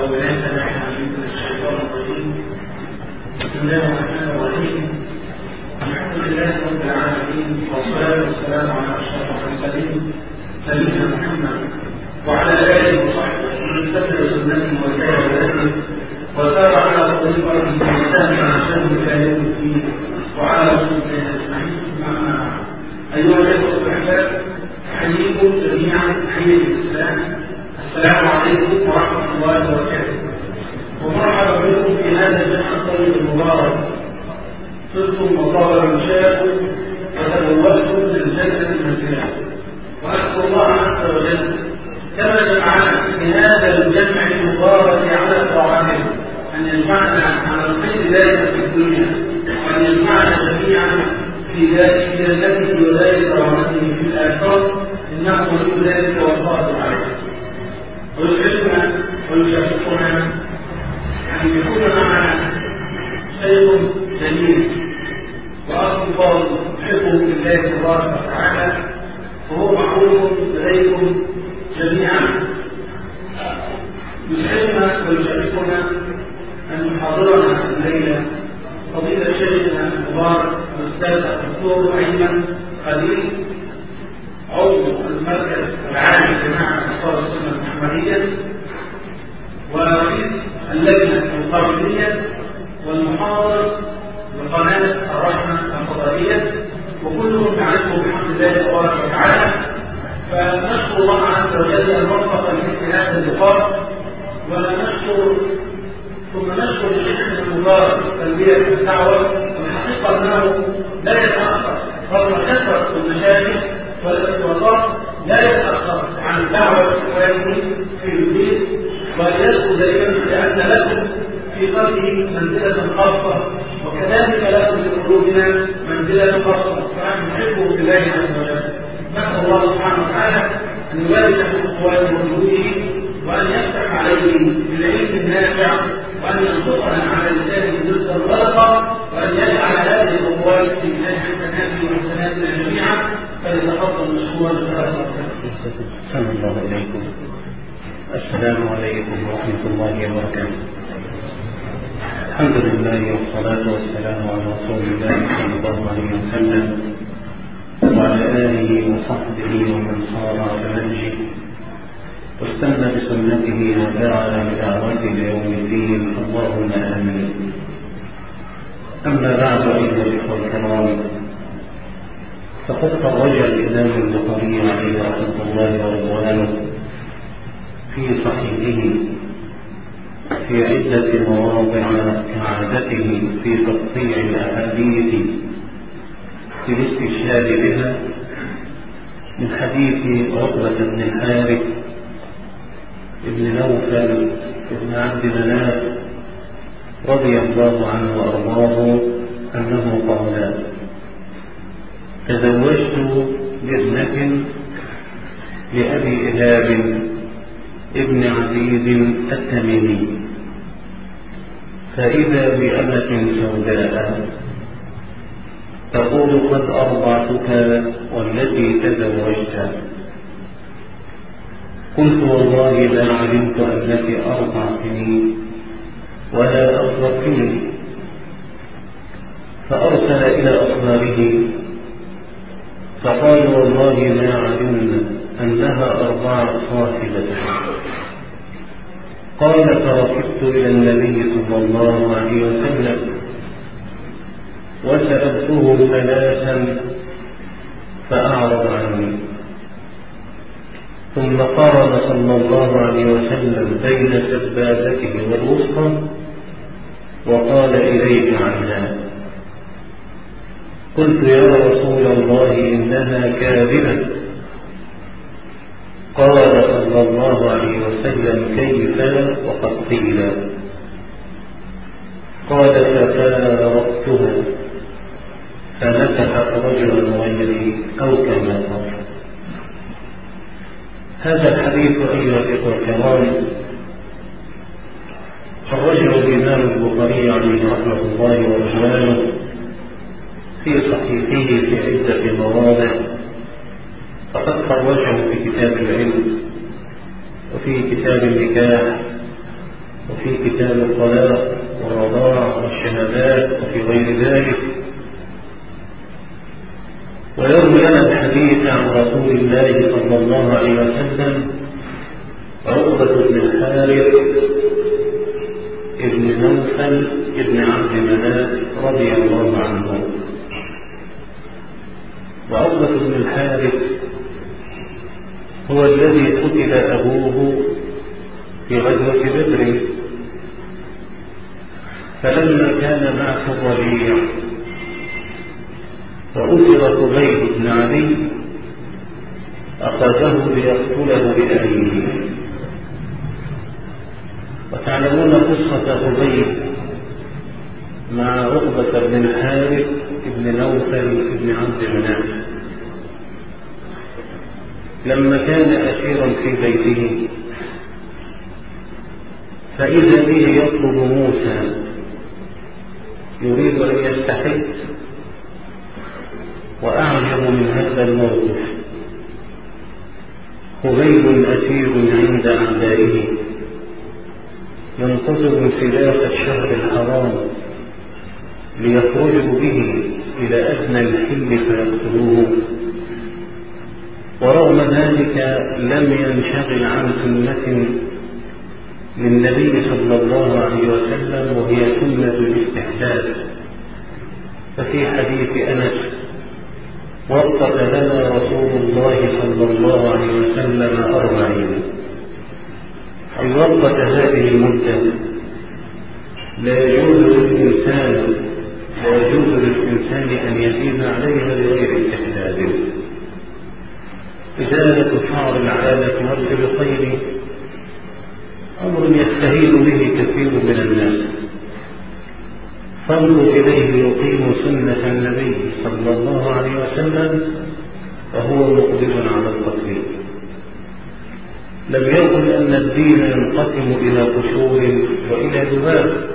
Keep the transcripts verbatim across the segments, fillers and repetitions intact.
بالله من الشيطان الرجيم. بسم الله الرحمن الرحيم. الحمد لله رب العالمين، والصلاة والسلام على أشرف المرسلين سيدنا محمد وعلى آله وصحبه ومن تبع سنته وسار بهديه وسار على طريقته وانتهى عشان إلى يوم الدين وعلى رسول الله أجمعين. أما بعد، أيها الأخوة الأحباب، أحييكم جميعا تحية الإسلام. السلام عليكم ورحمة الله وبركاته، ومرحبا بكم في هذا الجمع الطيب المبارك. صرتم وطاب مشاكم وتبوأتم للجنة منزلا، وأسأل الله عز وجل كما جمعنا في هذا الجمع المبارك على طاعته أن يجمعنا على الخير دائما في الدنيا، وأن يجمعنا جميعا في ذلك جنته وذلك رحمته في الآخرة، إنه ولي ذلك والقادر عليه. ويسعدنا ويشرفنا أن يكون معنا شيخ جليل وأخ فاضل يحبه بالله تبارك وتعالى، وهو معروف لديكم جميعا. يسعدنا ويشرفنا أن يحاضرنا الليلة فضيلة شيخنا المبارك الأستاذ الدكتور أيمن خليل، عضو المركز العام لجماعة أنصار السنة المحمدية ورئيس اللجنة القانونية والمحاضر لقناة الرحمة الفضائية، وكلهم يعرفوا بحمد الله تبارك وتعالى. فنشكر الله عز وجل أن وفق لمثل هذا اللقاء، ونشكر ثم نشكر شيخنا المبارك تلبية الدعوة. والحقيقة أنه لا يتأخر رغم كثرة المشاكل والاضطرابات، لا يتأخر عن دعوة إخوانه في البيت، وليذكر دائما بأن لكم في قلبه منزلة خاصة، وكذلك لكم في قلوبنا منزلة خاصة، فنحن نحبه بالله عز وجل. نسأل الله سبحانه وتعالى أن يبارك في إخوانه وجهوده، وأن يفتح عليه بالعلم النافع، وأن ينطقنا على لسانه رزقا غرقا، وأن يجعل هذه الأموال في ميزان حسناته وحسناتنا جميعا. فليتفضل مشكورا بشرف صلى الله عليكم. السلام عليكم ورحمة الله وبركاته. الحمد لله والصلاة والسلام على رسول الله صلى الله عليه وسلم وعلى آله وصحبه ومن صار على نهجه واستنى بسنته ودعا بدعوته ليوم الدين، اللهم آمين. أما بعد، أيها الإخوة الكرام، فقد خرج الإمام البخاري عليه رحمة الله ورضوانه في صحيحه في عدة مواضع كعادته في تقطيع الأحاديث في الاستشهاد بها، من حديث عقبة بن الحارث ابن نوفل ابن عبد مناف رضي الله عنه وأرضاه أنه قال: تزوجت بابنة لأبي إلاب ابن عزيز التميمي، فإذا بأمة سوداء تقول: قد أرضعتك والتي تزوجت. قلت: والله لا علمت أنك أرضعتني ولا أخبرتني. فأرسل إلى أخباره فقال: والله ما علمنا أنها أرضعت صاحبتها. قال: فركبت إلى النبي صلى الله عليه وسلم وسألته ثلاثا فأعرض عني، ثم قارن صلى الله عليه وسلم بين سبابته والوسطى وقال: إليك عنها. قلت: يا رسول الله إنها كاذبة. قال صلى الله عليه وسلم: كيف وقد قيل؟ قال: فتاركتها فنكحت رجلا غيري أو كما قال. هذا الحديث أيها الإخوة الكرام خرجه الإمام البخاري عليه رحمة الله ورضوانه في صحيحه في عدة مواضع، فقد خرجه في كتاب العلم وفي كتاب النكاح وفي كتاب الطلاق والرضاع والشهادات وفي غير ذلك، ويروي لنا الحديث عن رسول الله صلى الله عليه وسلم عقبة بن الحارث ابن نوفل ابن عبد مناف رضي الله عنه. وعقبة بن الحارث هو الذي قتل أبوه في غزوة بدر، فلما كان معه الربيع وأسر خبيب بن علي أخذه ليقتله بأبيه. وتعلمون قصة خبيب مع عقبة بن الحارث بن نوفل بن عبد مناف. لما كان أسيرا في بيته فإذا به يطلب موسى يريد أن يستحق. وأعجب من هذا الموقف خبيب أسير عند أعدائه ينتظر انسلاخ الشهر الحرام ليخرجوا به إلى أدنى الحل فيقتلوه، ورغم ذلك لم ينشغل عن سنة للنبي صلى الله عليه وسلم وهي سنة الاستحداث. ففي حديث أنس وقت لنا رسول الله صلى الله عليه وسلم أربعين، أي وقت هذه المدة لا يجوز للإنسان لا يجوز للإنسان أن يزيد عليها بغير استحداث. إزالة شعر العادة والخير أمر يستهين به كثير من الناس، فانظر إليه يقيم سنة النبي صلى الله عليه وسلم وهو مقبل على التقليد. لم يقل أن الدين ينقسم إلى قشور وإلى ذباب،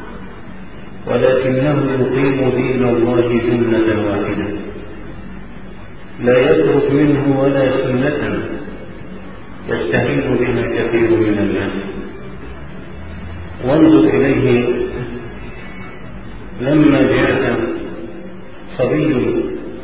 ولكنه يقيم دين الله جملة واحدة لا يترك منه ولا سنة يستهين بها كثير من الناس. وانظر إليه لما جاء صبي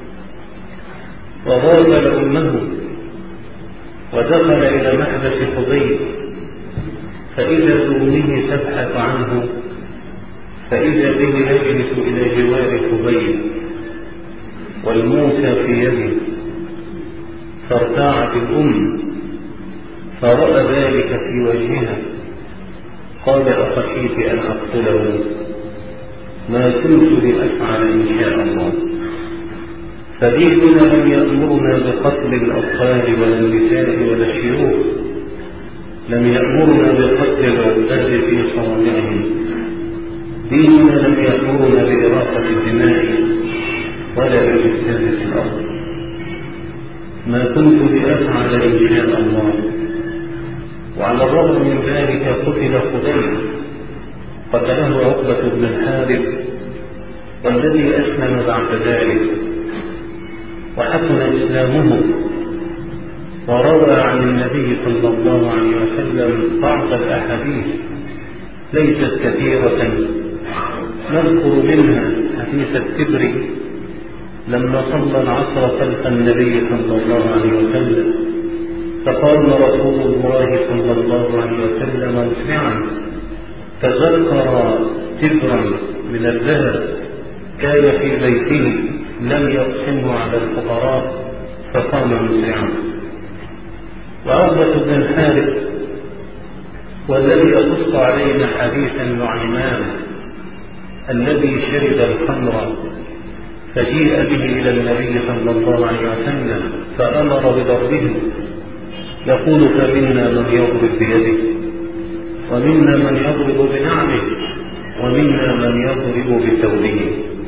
وغادر أمه ودخل إلى محبس خبيب، فإذا بأمه تبحث عنه، فإذا به يجلس إلى جوار خبيب والموسى في يده، فارتاعت الأم فرأى ذلك في وجهها، قال أخشيت أن أقتله؟ ما كنت لأفعل إن شاء الله. فديننا لم يأمرنا بقتل الأطفال ولا النساء ولا الشيوخ، لم يأمرنا بقتل العباد في صوامعهم، ديننا لم يأمرنا بإراقة الدماء ولا بالإفساد في الأرض. ما كنت لأفعل إن شاء الله. وعلى الرغم من ذلك قتل خبيب، قتله عقبة بن الحارث والذي أسلم بعد ذلك وحسن إسلامه، وروى عن النبي صلى الله عليه وسلم بعض الأحاديث ليست كثيرة، نذكر منها حديث الكبر لما صلى العصر خلف النبي صلى الله عليه وسلم، فقام رسول الله صلى الله عليه وسلم مسرعا، تذكر كبرا من الذهب كان في بيته لم يقسمه على الفقراء فقام مسرعا. وعقبة بن الحارث والذي يقص علينا حديث النعيمان الذي شرب الخمر فجيء به إلى النبي صلى الله عليه وسلم فأمر بضربه، يقول فمنا من يضرب بيده ومنا من يضرب بنعمه ومنا من يضرب بثوبه.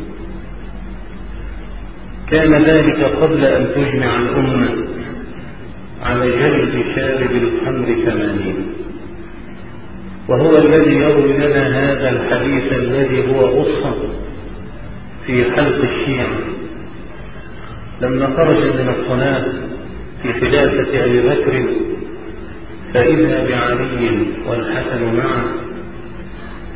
كان ذلك قبل أن تجمع الأمة على جلد شارب الخمر ثمانين. وهو الذي يروي لنا هذا الحديث الذي هو غصة في حلق الشيعة لما خرج من الصلاة في خلافة أبي بكر، فإذا بعلي والحسن معه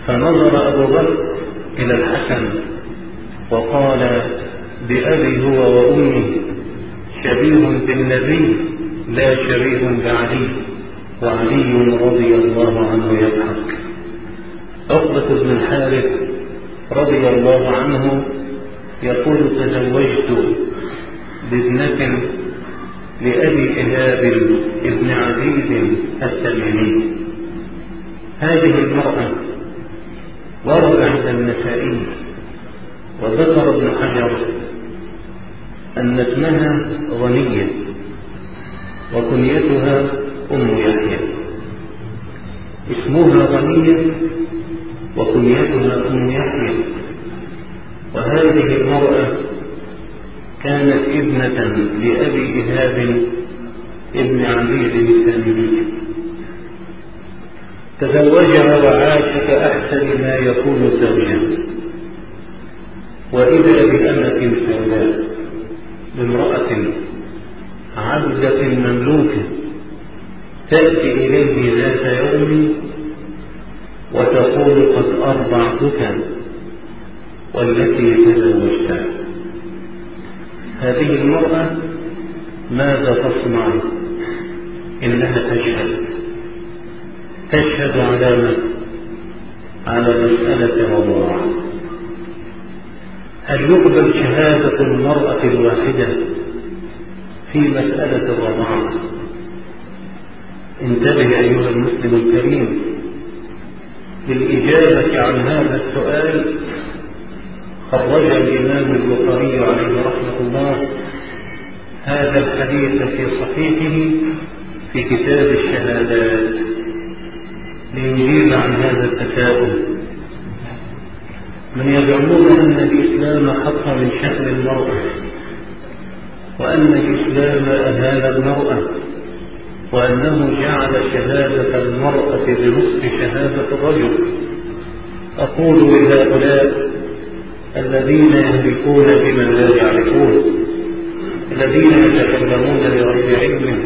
فنظر أبو بكر إلى الحسن وقال: بأبي هو وأمي شبيه بالنبي لا شبيه بعلي. وعلي رضي الله عنه يضحك. عقبة بن الحارث رضي الله عنه يقول: تزوجت بابنة لأبي إهاب ابن عزيز التميمي. هذه المرأة ورد عند النسائي وذكر ابن حجر أن اسمها غنية وكنيتها أم يحيى. اسمها غنية وكنيتها أم يحيى. وهذه المرأة كانت ابنة لأبي إهاب ابن عزيز التميمي. تزوجها وعاش كأحسن ما يكون زوجا، وإذا بأمة سوداء، بامرأة عبدة مملوكة تأتي إليه ذات يوم وتقول: قد أرضعتك والتي تزوجتها. هذه المرأة ماذا تصنع؟ إنها تشهد تشهد على من؟ على مسألة رضاعة. هل يقبل شهادة المرأة الواحدة في مسألة الرضاعة؟ انتبه أيها المسلم الكريم، للإجابة عن هذا السؤال خرج الإمام البخاري عليه رحمة الله هذا الحديث في صحيحه في كتاب الشهادات ليجيب عن هذا التساؤل. من يزعمون أن الإسلام حط من شأن المرأة، وأن الإسلام أهان المرأة، وأنه جعل شهادة المرأة بنصف شهادة الرجل. أقول لهؤلاء الذين يهلكون بمن لا يعرفون، الذين يتكلمون بغير علم،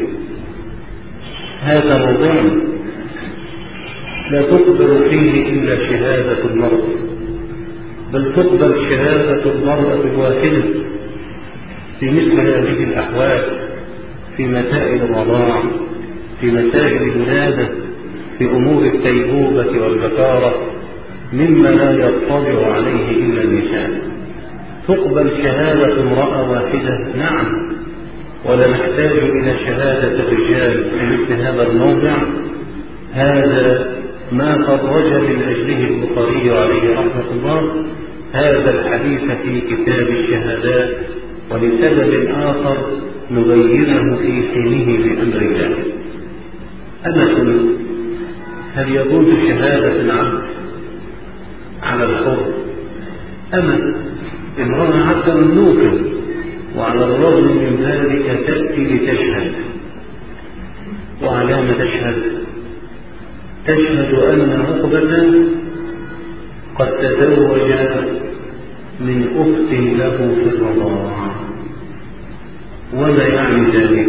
هذا موضوع لا تقبل فيه إلا شهادة المرأة، بل تقبل شهادة المرأة الواحدة في مثل هذه الأحوال، في مسائل الرضاع، في مسائل الولادة، في أمور التيبوبة والبكارة، مما لا يطلع عليه إلا النساء. تقبل شهادة امرأة واحدة، نعم، ولا نحتاج إلى شهادة الرجال في مثل هذا الموضع. هذا ما خرج من أجله البخاري عليه رحمة الله هذا الحديث في كتاب الشهادات، ولسبب آخر نبينه في حينه بأمر الله. أمة، هل يجوز شهادة العبد على الحر؟ أمة امرأة عبد مملوكا، وعلى الرغم من ذلك تأتي لتشهد. وعلى ما تشهد؟ تشهد أن عقبة قد تزوج من أخت له في الرضاعة. وما يعني ذلك؟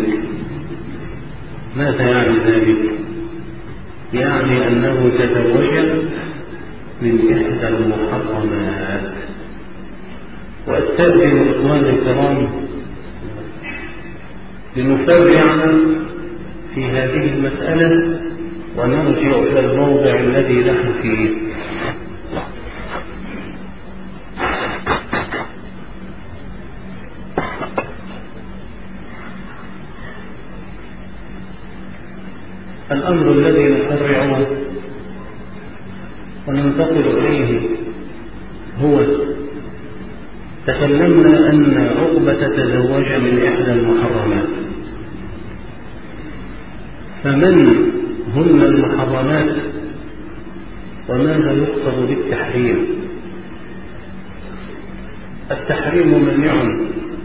ماذا يعني ذلك؟ يعني أنه تزوج من إحدى المحرمات. وأستأذن إخواني الكرام لنفرع في هذه المسألة ونرجع إلى الموضع الذي نحن فيه. الأمر الذي نفرعه وننتقل إليه هو: تكلمنا أن عقبة تزوج من إحدى المحرمات، فمن هن المحرمات وماذا يقصد بالتحريم؟ التحريم منع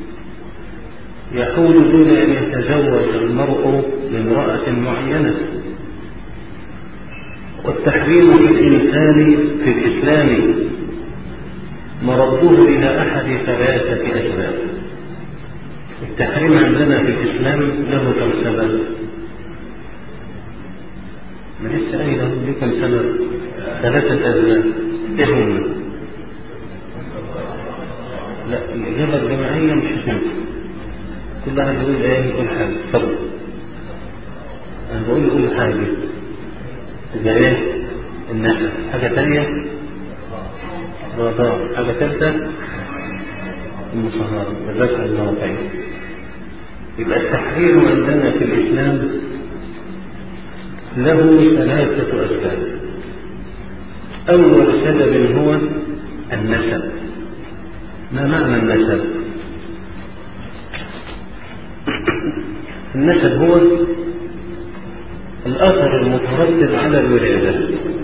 يحول دون أن يتزوج المرء بامرأة معينة. والتحريم في الإنسان في الإسلام مرده إلى أحد ثلاثة أسباب. التحريم عندنا في الإسلام له كم سبب؟ من لسه قايل له كم سبب؟ ثلاثة أزواج إهم. لا الإجابة الجماعية مش هتنفع، كل واحد يقول إيه يقول حاجة. اتفضل. أنا بقول يقول حاجة إذا إيه النسب، حاجة تانية رضاء، حاجة ثالثة المصهرة. جزاك الله خير. يبقى التحرير عندنا في الإسلام له ثلاثة أسباب. أول سبب هو النسب. ما معنى النسب؟ النسب هو الأثر المترتب على الولادة.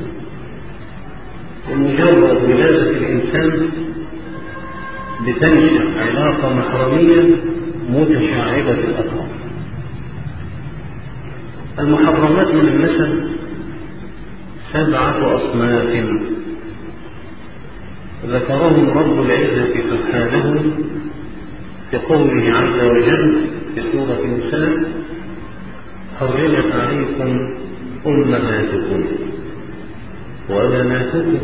ومجرد ولادة الإنسان بتنشأ علاقة محرمية متشعبة الأطراف. المحرمات من النسب سبعة أصناف ذكرهم رب العزة سبحانه في قوله عز وجل في سورة النساء: حرمت عليكم أمهاتكم وبناتكم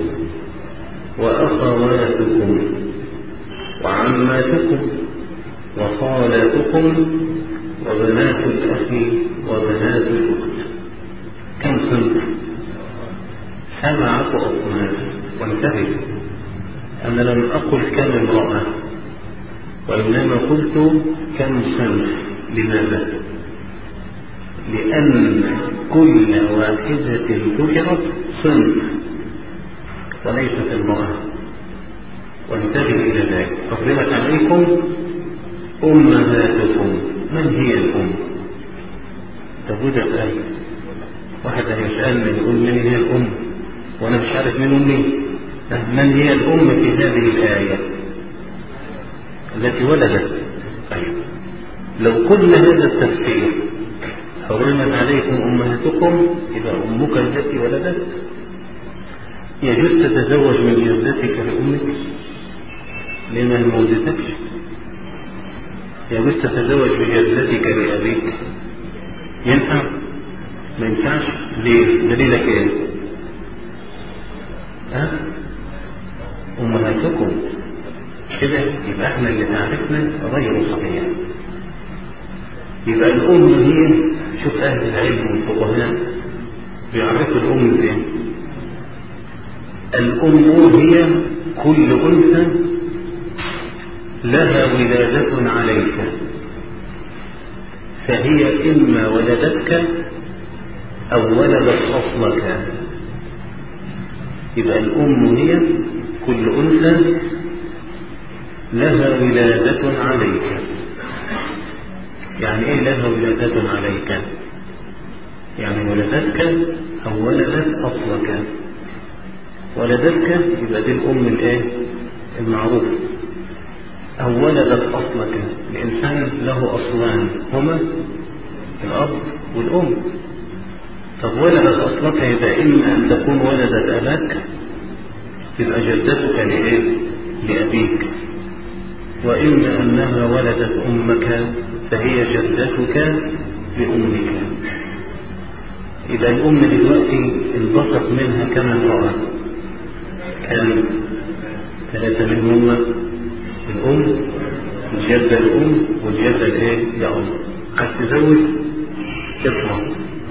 وأخواتكم وعماتكم وخالاتكم وبنات الأخ وبنات الأخت. كم صنف؟ سبعة أصناف. وانتبه، أنا لم أقل كم امرأة، وإنما قلت كم صنف. لماذا؟ لأن كل واحدة ذكرت صنف وليست امرأة. وانتبه إلى ذلك. حرمت عليكم أمهاتكم. من هي الأم؟ تقول الآية واحد هيسألني يقول من هي الأم وأنا مش عارف من أمي. من هي الأم في هذه الآية؟ التي ولدت. طيب لو قلنا هذا التفسير حرمت عليكم أمهاتكم إذا أمك التي ولدت، يجوز تتزوج من جدتك لأمك لما ما ولدتكش؟ يجوز تتزوج بجدتك لأبيك؟ ينفع؟ ما ينفعش. ليه؟ دليلك ايه؟ ها؟ أمهاتكم كده يبقى احنا اللي تعرفنا غير صحيح. يبقى الأم هي، شوف أهل العلم والفقهاء بيعرفوا الأم ازاي. الأم هي كل أنثى لها ولادة عليك، فهي إما ولدتك أو ولدت أصلك. يبقى الأم هي كل أنثى لها ولادة عليك. يعني إيه لها ولادة عليك؟ يعني ولدتك أو ولدت أصلك. ولدتك يبقى دي الأم الإيه؟ المعروف. أو ولدت أصلك. الإنسان له أصلان هما الأب والأم. طب ولدت أصلك يبقى إما أن تكون ولدت أباك تبقى جدتك لإيه؟ لأبيك، وإما أنها ولدت أمك فهي جدتك لأمك. إذا الأم دلوقتي انبسط منها كما امرأة، كان ثلاثة منهم الأم، الجدة الأم، والجدة الإيه؟ لأم. عايز تزوج اطلع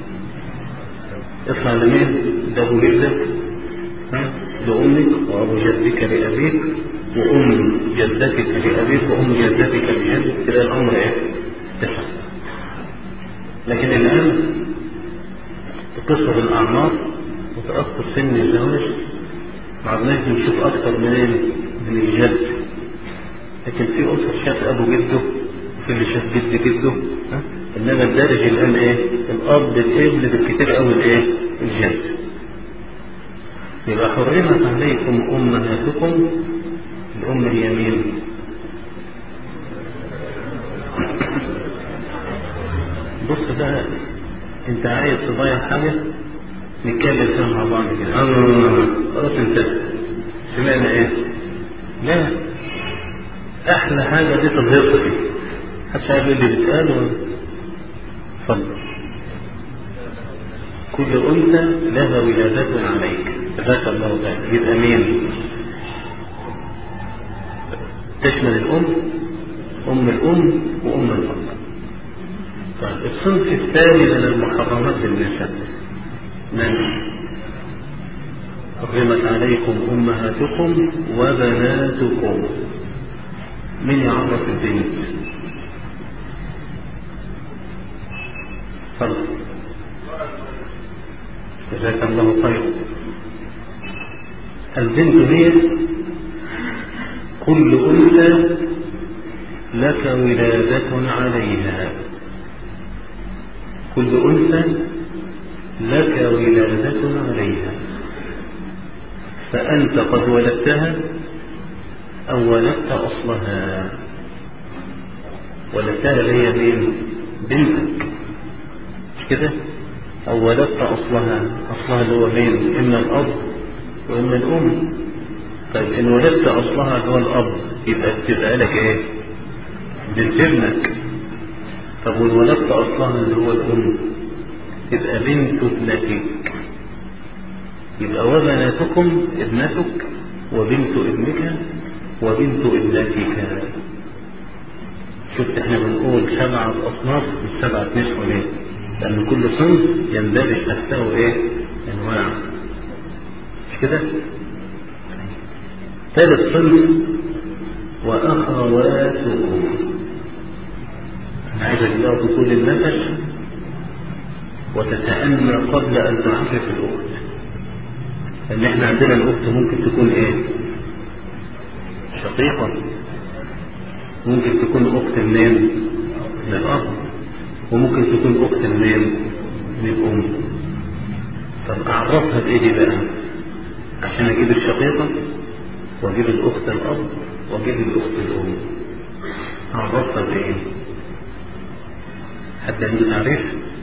اطلع لمين؟ ده أبو جدك لأمك، وأبو جدك لأبيك، وأم جدتك لأبيك، وأم جدتك لجدك. كده الأمر إيه؟ تسعة. لكن الآن تقصر الأعمار وتأخر سن الزواج، ما عدناش بنشوف أكثر من من الجد. لكن في أسر شاف أبو جده وفي اللي شاف جد جده. ها؟ إنما الدارج الآن إيه؟ الأب الابن بالكتير أو الإيه؟ الجد. يبقى حرمت عليكم أمهاتكم. الأم هي مين؟ بص بقى، أنت عايز تضيع حاجة نتكلم فيها مع بعض كده. خلاص انت سمعنا إيه؟ لا، أحلى حاجة دي تظهر فيه. محدش عارف اللي بيتقال. اتفضل. كل أنثى لها ولادة عليك ذكر الله تعالى. يبقى مين؟ تشمل الأم، أم الأم وأم الأب. طيب الصنف الثاني من المحرمات بالنسب من؟ حرمت عليكم أمهاتكم وبناتكم. من يعرف البنت؟ فرق. جزاك الله خير. البنت هي كل أنثى لك ولادة عليها، كل أنثى لك ولادة عليها، فأنت قد ولدتها أو ولدت أصلها. ولدتها اللي هي مين؟ بنتك، مش كده؟ أو ولدت أصلها، أصلها اللي هو مين؟ إما الأب وإما الأم. طيب إن ولدت أصلها اللي هو الأب يبقى تبقى لك إيه؟ بنت ابنك. طب وإن ولدت أصلها اللي هو الأم تبقى بنت ابنتك. يبقى وبناتكم ابنتك وبنت ابنك وبنت ابنتك. شفت احنا بنقول سبعة أصناف مش سبعة نسوة ليه؟ لأن كل صنف يندرج تحته ايه؟ أنواع، مش كده؟ ثالث صنف وأخواتكم. أنا عايزك بقى تقول النفس وتتأنى قبل أن تعرف الأخت. لأن احنا عندنا الأخت ممكن تكون ايه؟ شقيقة، ممكن تكون أخت منين؟ من الأب، وممكن تكون أخت منين؟ من الأم. طب أعرفها بإيه دي بقى؟ عشان أجيب الشقيقة وأجيب الأخت الأب وأجيب الأخت الأم، أعرفها بإيه؟ حتى عنده تعريف.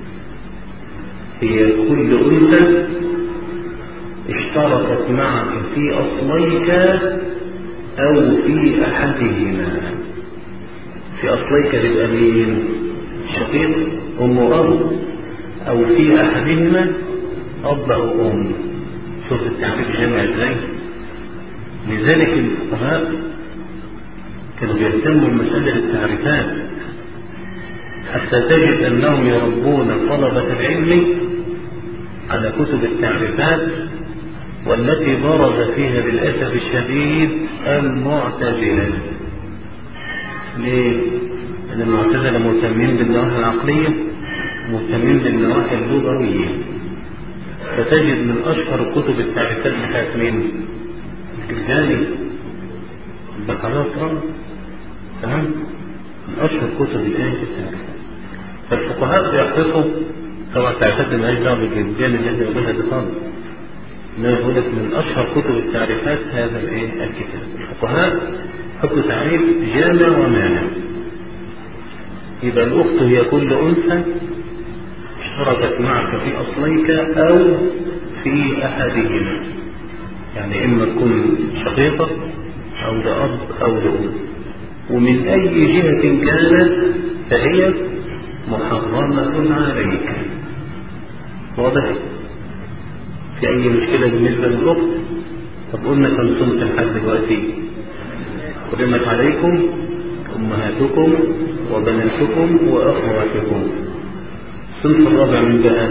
هي كل أنثى اشتركت معك في أصليك أو في أحدهما. في أصليك تبقى مين؟ شقيق أم وأب، أو في أحدهما أب أو أم. شوف التعريف جمع إزاي. لذلك الفقهاء كانوا بيهتموا بمسألة التعريفات حتى تجد أنهم يربون طلبة العلم على كتب التعريفات، والتي برز فيها للأسف الشديد المعتزلة. ليه؟ لأن المعتزلة مهتمين بالنواحي العقلية، مهتمين بالنواحي اللغوية. فتجد من أشهر كتب التعريفات بتاعت مين؟ الجرجاني، البقرات، تمام؟ من أشهر كتب الآية التعريفات. فالفقهاء بيحرصوا طبعا التعريفات اللي مالهاش دعوة بالجرجاني اللي احنا بنقولها دي خالص. إنما بقول لك من أشهر كتب التعريفات هذا الإيه؟ الكتاب. الفقهاء حطوا تعريف جامع ومانع. يبقى الأخت هي كل أنثى اشتركت معك في أصليك أو في أحدهما، يعني إما تكون شقيقة أو لأب أو لأم، ومن أي جهة كانت فهي محرمة عليك. واضح؟ في أي مشكلة بالنسبة للأخت؟ طب قلنا كم صنف لحد دلوقتي؟ حرمت عليكم أمهاتكم وبناتكم وأخواتكم. الصنف الرابع من بقى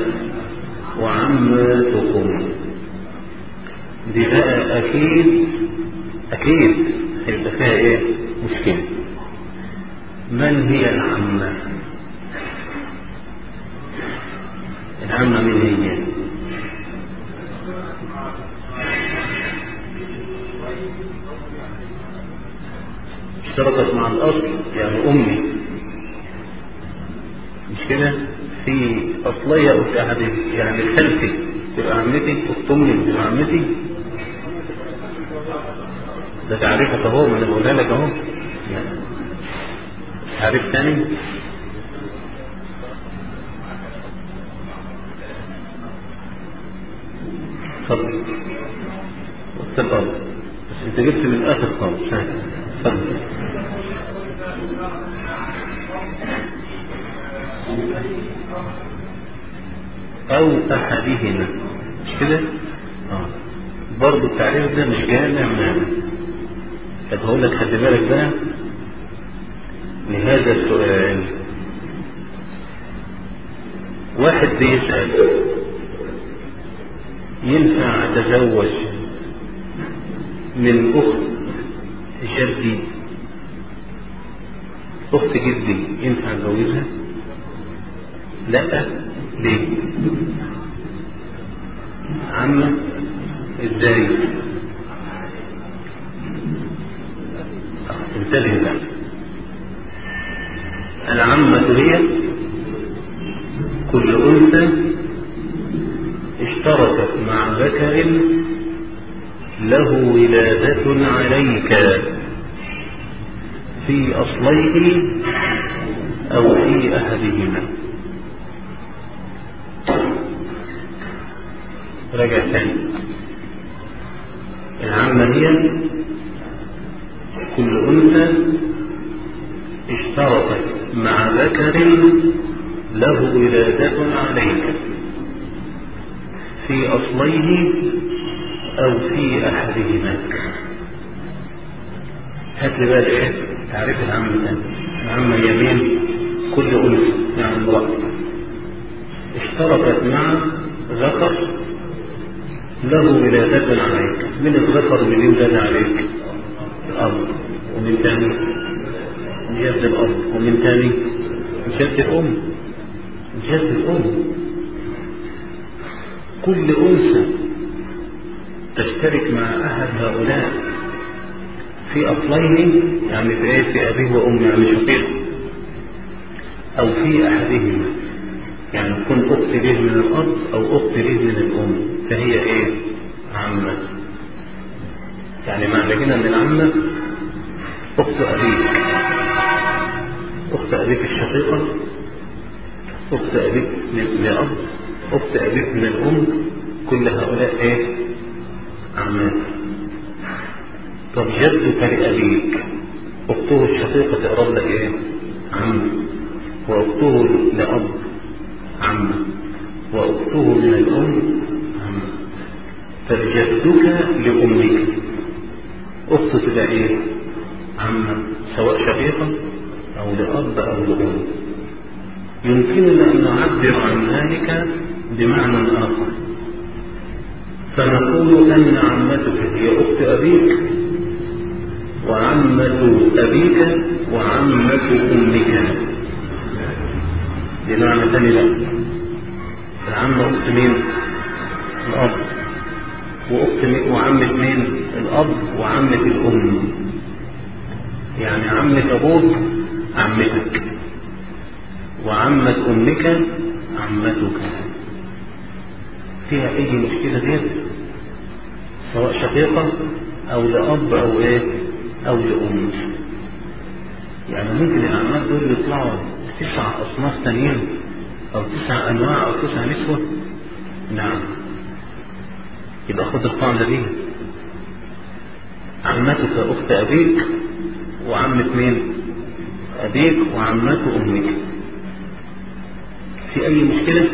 وعماتكم. دي بقى أكيد أكيد هيبقى فيها إيه؟ مشكلة. من هي العمة؟ العمة من هي؟ اشتركت مع الأصل، يعني أمي، مش كده؟ في أصلية أو في أحدها، يعني خالتي تبقى عمتي، أخت أمي تبقى عمتي. ده تعريفك أهو، ما أنا بقولها لك أهو. يعني تعريف ثاني. اتفضل. اتفضل. بس أنت جبت من الآخر خالص. اتفضل. أو أحدهما، مش كده؟ آه. برضو التعريف ده مش جامع معنى. طب هقول لك خلي بالك بقى لهذا السؤال. واحد بيسأل ينفع أتزوج من أخت جدي؟ أخت جدي ينفع أتزوجها؟ لا. ليه؟ عمة ازاي؟ انتبه بقى. العمة هي كل أنثى اشتركت مع ذكر له ولادة عليك في أصليه أو في أحدهما. راجع ثاني. العامة هي كل أنثى اشتركت مع ذكر له ولادة عليك في أصليه أو في أحدهما. هات لي بقى ايه تعريف العامة. العامة يمين كل أنثى يعني امرأة اشتركت مع ذكر له ولادة عليك. من الذكر اللي يولد عليك؟ الأب. ومن ثاني جد الأب. ومن ثاني جد الأم. جد الأم. كل أنثى تشترك مع أحد هؤلاء في أصليه يعني في إيه؟ في أبيه وأمه يعني شقيق، أو في أحدهما يعني تكون أخت به من الأب أو أخت به من الأم، فهي إيه؟ عمة. يعني معنى كده أن العمة أخت أبيك، أخت أبيك الشقيقة، أخت أبيك من الأب، أخت أبيك من الأم، كل هؤلاء إيه؟ عمات. طب جدك لأبيك أخته الشقيقة تقرب لك إيه؟ عم. وأخته لأب عم. وأخته من الأم عم. فجدك لأمك أخته تبقى إيه؟ عمة، سواء شقيقة أو لأب أو لأم. يمكننا أن نعبر عن ذلك بمعنى آخر، فنقول أن عمتك هي أخت أبيك وعمة أبيك وعمة أمك. بمعنى ثاني لا، العمة أخت مين؟ الأب. وأخت مين؟ وعمة مين؟ الأب وعمة الأم. يعني عمة أبوك عمتك، وعمة أمك عمتك. فيها أي مشكلة غير سواء شقيقة أو لأب أو إيه أو لأم. يعني ممكن الأعمال دول يطلعوا تسع أصناف تانيين أو تسع أنواع أو تسع نسوة. نعم، يبقى خد القاعدة دي. عمتك أخت أبيك وعمة مين؟ أبيك وعمة أمك. في أي مشكلة؟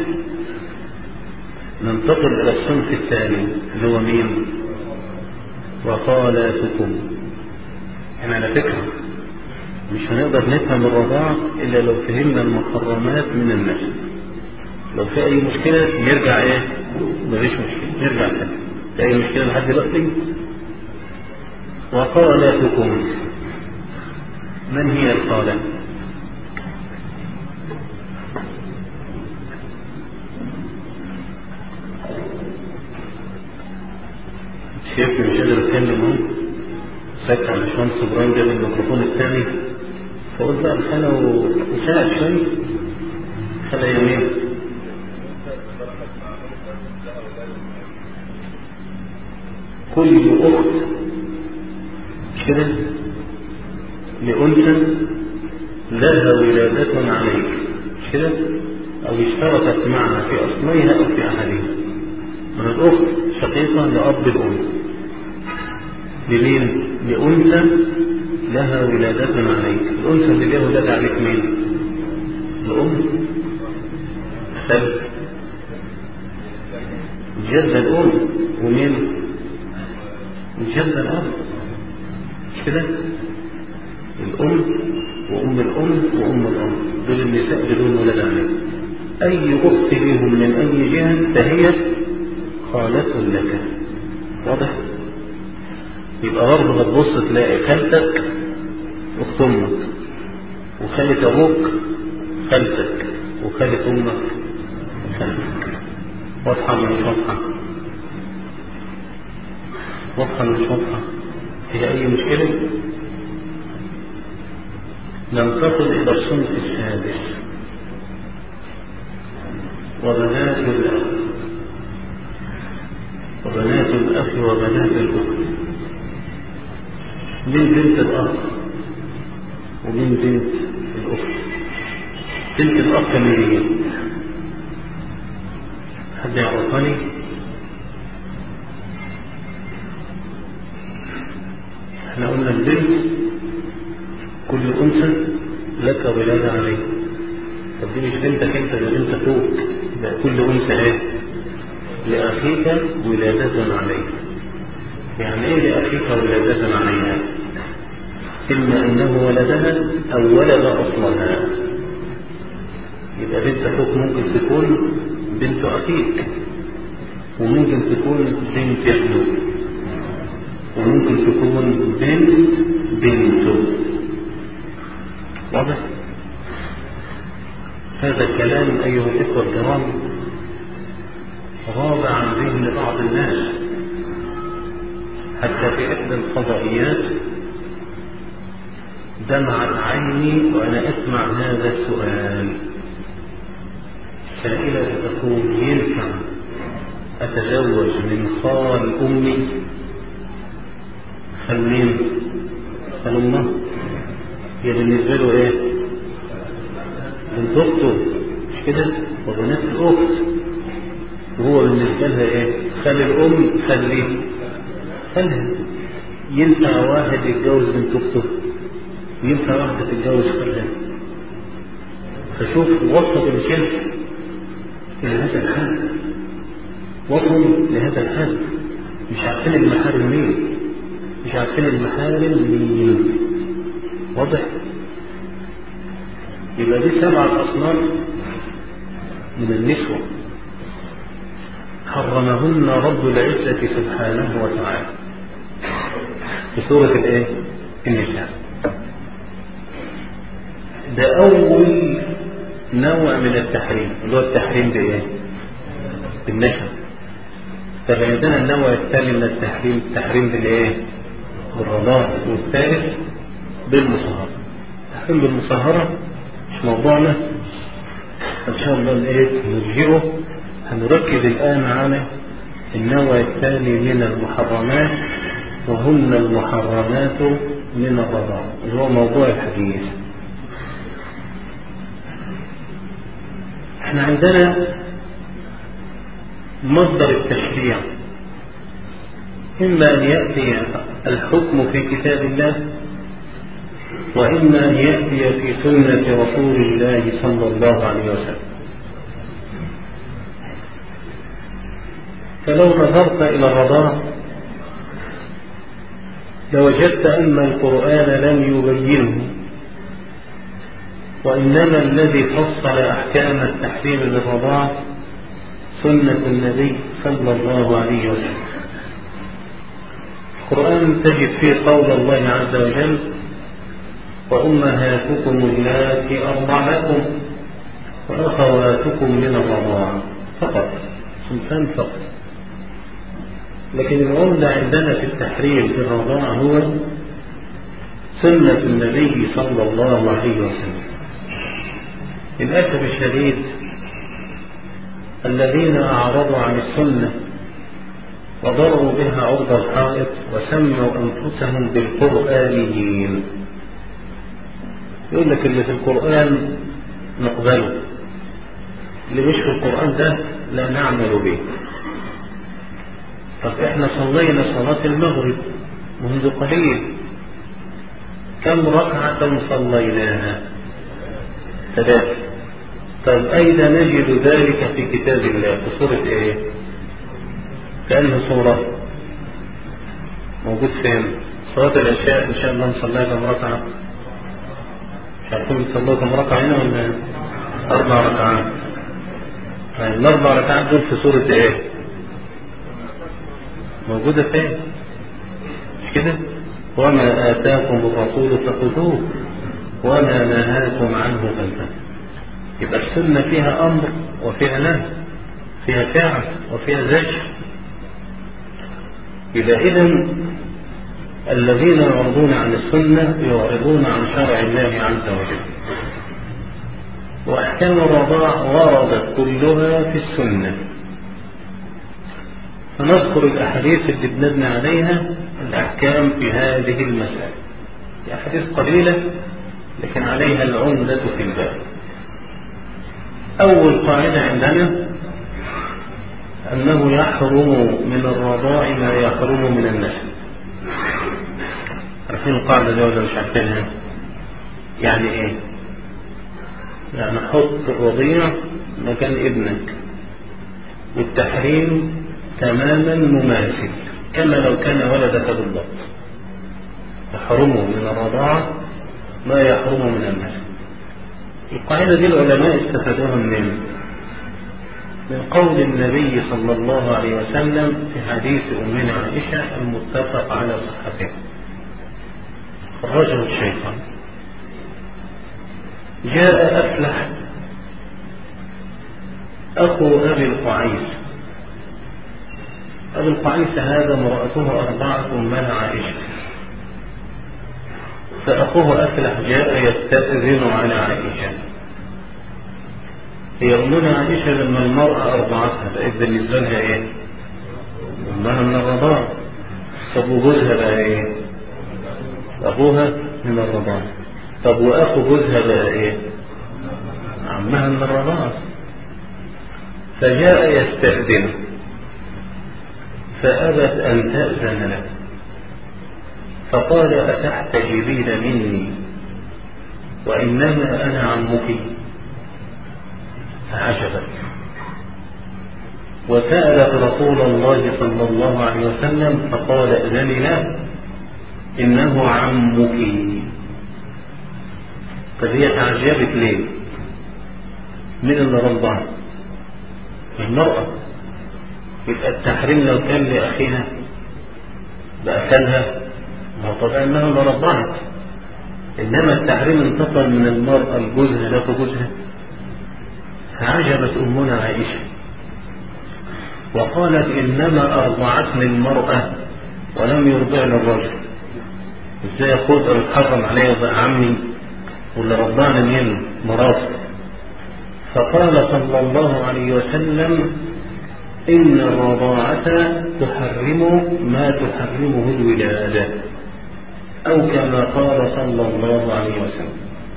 ننتقل إلى الصنف الثاني اللي هو مين؟ وخالاتكم. احنا على فكرة مش هنقدر نفهم الرضاعة إلا لو فهمنا المحرمات من النسب. لو في أي مشكلة نرجع إيه؟ مفيش مشكلة نرجع تاني. في أي مشكلة لحد دلوقتي؟ وخالاتكم. من هي الخالة؟ شايفني مش قادر اتكلم اهو، ساكت على شمس صبران جاب الميكروفون الثاني، فقلت بقى الخالة وساعد شوية. خالة يمين كل أخت كده لأنثى لها ولادة عليك كده، أو اشتركت معها في أصليها أو في أحدها. من الأخت شقيقة لأب الأم لمين؟ لأنثى لها ولادة عليك. الأنثى اللي لها ولادة عليك مين؟ الأم. أخذ الجدة الأم ومين؟ الجدة الأب، مش كده؟ الأم وأم الأم وأم الأم دول النساء بدون ولد عليهم. أي أخت لهم من أي جهة فهي خالة لك. واضح؟ يبقى برضه هتبص تلاقي خالتك أخت أمك، وخالة أبوك خالتك، وخالة أمك خالتك. واضحة ولا مش واضحة؟ واضحة ولا مش واضحة؟ هي أي مشكلة؟ ننتقل إلى الصنف السادس، وبنات الأخ وبنات الأخ وبنات الأخت. من بنت الأخ ومن بنت الأخت. بنت الأخ مين؟ حد يعرفني؟ احنا قلنا البنت كل أنثى لك ولادة عليه. طب دي مش بنتك انت، ده بنت اخوك. يبقى كل أنثى ايه؟ لأخيك ولادة عليه. يعني ايه لأخيك ولادة عليها؟ إما أنه ولدها أو ولد أصلها. يبقى بنت أخوك ممكن تكون بنت أخيك، وممكن تكون بنت ابنه، وممكن تكون بنت بنته. واضح؟ هذا الكلام أيها الإخوة الكرام غاب عن ذهن بعض الناس، حتى في إحدى القضائيات دمعت عيني وأنا أسمع هذا السؤال. سائلة تقول: ينفع أتزوج من خال أمي؟ خال مين؟ خال أمه. هي بالنسبة له إيه؟ بنت أخته، مش كده؟ وبنات الأخت. وهو بالنسبة لها إيه؟ خال الأم خال ليه؟ خالها. ينفع واحد يتجوز بنت أخته؟ ينفع واحدة تتجوز خالها؟ فشوف وصل الجنس إلى هذا الحد، وصل لهذا الحد. مش عارفين المحارم مين، مش عارفين المحارم مين. واضح؟ يبقى دي سبعة أصناف من النسوة حرمهن رب العزة سبحانه وتعالى في سورة الايه؟ النساء. ده أول نوع من التحريم، اللي هو التحريم بإيه؟ بالنسب. فعندنا النوع الثاني من التحريم التحريم بالإيه؟ بالرضاعة. والثالث بالمصاهرة. التحريم بالمصاهرة مش موضوعنا، إن شاء الله الإيه نرجعه. هنركز الآن على النوع الثاني من المحرمات، وهن المحرمات من الرضاعة، اللي هو موضوع الحديث. احنا عندنا مصدر التشريع، إما أن يأتي الحكم في كتاب الله، وإما أن يأتي في سنة رسول الله صلى الله عليه وسلم. فلو نظرت إلى الرضاعة لوجدت أن القرآن لم يبينه، وإنما الذي فصل أحكام التحريم بالرضاعة سنة النبي صلى الله عليه وسلم. القرآن تجد فيه قول الله عز وجل: وأمهاتكم اللاتي أرضعنكم وأخواتكم من الرضاعة. فقط، صنفان فقط. لكن العمدة عندنا في التحريم في الرضاعة هو سنة النبي صلى الله عليه وسلم. للأسف الشديد الذين أعرضوا عن السنة وضربوا بها عرض الحائط وسموا أنفسهم بالقرآنيين. يقول لك اللي في القرآن نقبله، اللي مش في القرآن ده لا نعمل به. طب احنا صلينا صلاة المغرب منذ قليل، كم ركعة صليناها؟ ثلاثة. طيب أين نجد ذلك في كتاب الله؟ في سورة ايه؟ كأنه صورة موجود فين؟ صلاة العشاء إن شاء الله نصليها كم ركعة؟ مش عارفين نصليها كم ركعة هنا ولا أربع ركعات؟ طيب الأربع ركعات دول في سورة إيه؟ موجودة فين؟ مش كده؟ وما آتاكم الرسول فخذوه وما نهاكم عنه فانتهوا. يبقى السنة فيها أمر وفيها نهي، فيها فعل وفيها زجر. يبقى إذن الذين يعرضون عن السنة يعرضون عن شرع الله عز وجل. وأحكام الرضاع وردت كلها في السنة، فنذكر الأحاديث اللي بنبني عليها الأحكام في هذه المسألة. أحاديث قليلة لكن عليها العمدة في الباب. أول قاعدة عندنا أنه يحرم من الرضاع ما يحرم من النسب. عارفين القاعدة دي ولا مش عارفينها؟ يعني إيه؟ يعني حط الرضيع مكان ابنك، والتحريم تماما مماثل كما لو كان ولدك بالضبط. يحرمه من الرضاعة ما يحرم من النسب. القاعدة دي العلماء استفادوها منين؟ من قول النبي صلى الله عليه وسلم في حديث أمنا عائشة المتفق على صحته. الرجل الشيطان جاء أفلح أخو أبي القعيس. أبي القعيس هذا امرأته أربعة من عائشة، فأخوه أفلح جاء يستأذن على عائشة. هي أمنا عائشة لما المرأة أرضعتها بقت بالنسبة لها إيه؟ أمها من الرضاعة. طب وجوزها بقى إيه؟ أبوها من الرضاعة. طب وأخو جوزها بقى إيه؟ عمها من الرضاعة. فجاء يستأذن فأبت أن تأذن له، فقال أتحتجبين مني وإنما أنا عمك؟ فعجبت وسألت رسول الله صلى الله عليه وسلم فقال أذن له إنه عمك. فهي تعجبت ليه؟ من اللي رضعها؟ المرأة. يبقى التحريم لو كان لأخيها بأكلها ما طبعا أنها اللي رضعت، إنما التحريم انتقل من المرأة لجوزها لا جوزها. فعجبت أمنا عائشة وقالت إنما أرضعتني المرأة ولم يرضعني الرجل. إزاي أخوض يتحرم عليه يبقى عمي واللي رضعني مين؟ مراتي. فقال صلى الله عليه وسلم إن الرضاعة تحرم ما تحرمه الولادة، أو كما قال صلى الله عليه وسلم.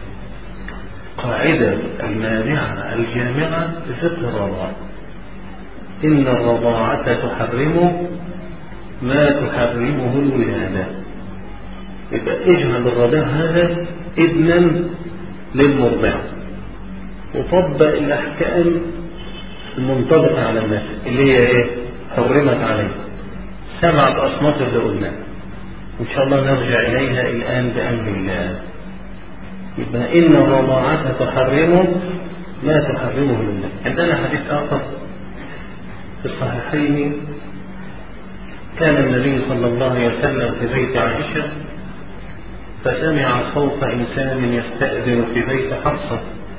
قاعدة المانعة الجامعة لفقه الرضاعة: إن الرضاعة تحرم ما تحرمه الولادة. يبقى اجعل الرضاع هذا ابنا للمرضع، وطبق الأحكام المنطبقة على الناس اللي هي ايه؟ حرمت عليه سبعة أصناف اللي قلنا، إن شاء الله نرجع إليها الآن بأمر الله. يبقى إن الرضاعة تحرم ما تحرمه الولادة. عندنا حديث آخر في الصحيحين: كان النبي صلى الله عليه وسلم في بيت عائشة فسمع صوت إنسان يستأذن في بيت حفصة،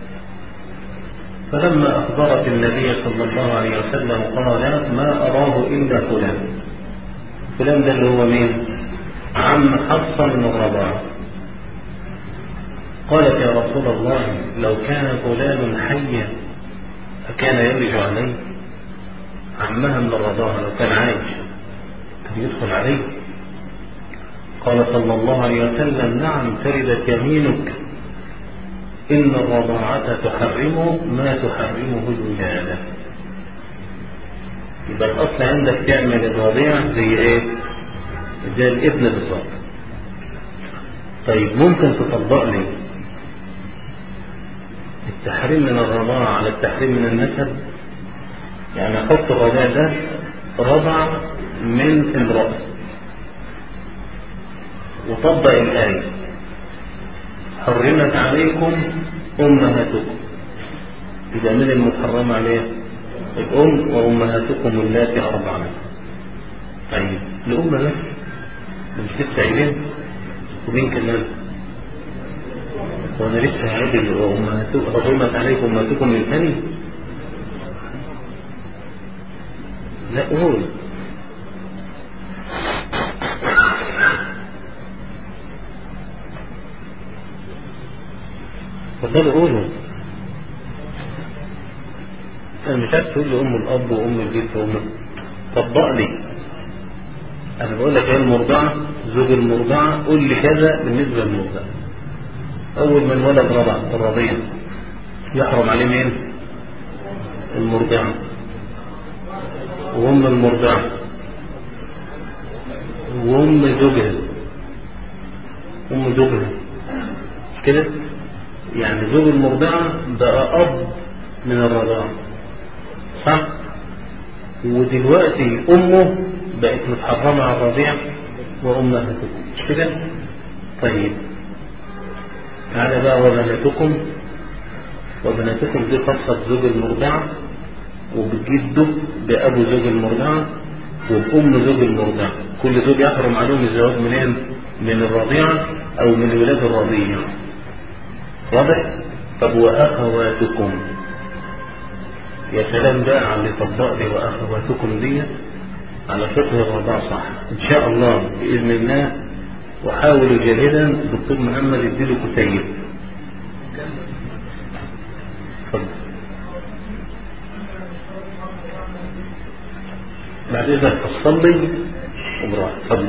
فلما أخبرت النبي صلى الله عليه وسلم قال: ما أراه إلا فلان. فلان ده اللي هو مين؟ عم حفصة من الرضاعة. قالت: يا رسول الله لو كان فلان حيا أكان يلج عليه؟ عمها من الرضاعة لو كان عايش كان يدخل عليه. قال صلى الله عليه وسلم: نعم تربت يمينك، إن الرضاعة تحرم ما تحرمه الولادة. يبقى الأصل عندك تعمل الرضيع زي إيه؟ زي الابن بالظبط. طيب ممكن تطبق لي التحريم من الرضاعة على التحريم من النسب؟ يعني أحط الرضاع ده رضع من امرأة وطبق الآية حرمت عليكم أمهاتكم، إذا من المحرم عليه الأم وأمهاتكم اللاتي أرضعنكم. طيب الأم بس مش لسه عيلين ومين كمان؟ وأنا لسه عيل وأمهاتكم حرمت عليكم أمهاتكم من ثاني؟ لا قول فضل قولوا. أنا مش عايز تقول لي أم الأب وأم الجد وأم طبق لي. أنا بقول لك إيه المرضعة زوج المرضعة قول لي كذا بالنسبة للمرضعة. أول من ولد رضع الرضيع يحرم عليه مين؟ المرضعة وأم المرضعة وأم زوجها أم زوجها كده، يعني زوج المرضعة بقى أب من الرضاعة صح؟ ودلوقتي أمه بقت متحرمة على الرضيع وأمهاتكم مش كده؟ طيب تعالى بقى وبناتكم. وبناتكم دي خاصة بزوج المرضعة وبجده بأبو زوج المرضعة وبأم زوج المرضعة. كل زوج يحرم عليهم الزواج منين؟ من الرضيعة أو من ولاد الرضيع. واضح؟ طب وأخواتكم يا سلام بقى على اللي طبق لي وأخواتكم دي على فقه الرضاعة صح إن شاء الله بإذن الله. وحاولوا جاهدا الدكتور محمد يديله كتيب. اتفضل بعد إذا تصلي وبراح. اتفضل.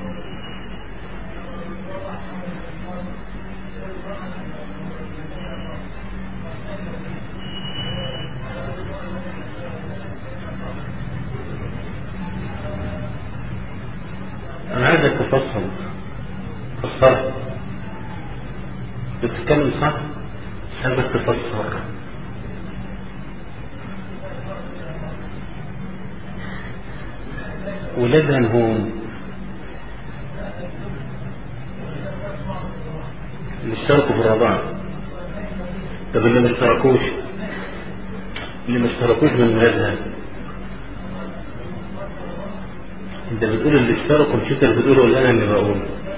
أنا عايزك تفصل فصل بتتكلم صح عايزك تفصل. ولادها هم اللي اشتركوا في الرضاعة. طب اللي ما اشتركوش اللي ما اشتركوش من ولادها انت بتقول اللي اشتركوا مش انت اللي بتقوله ولا انا اللي بقول؟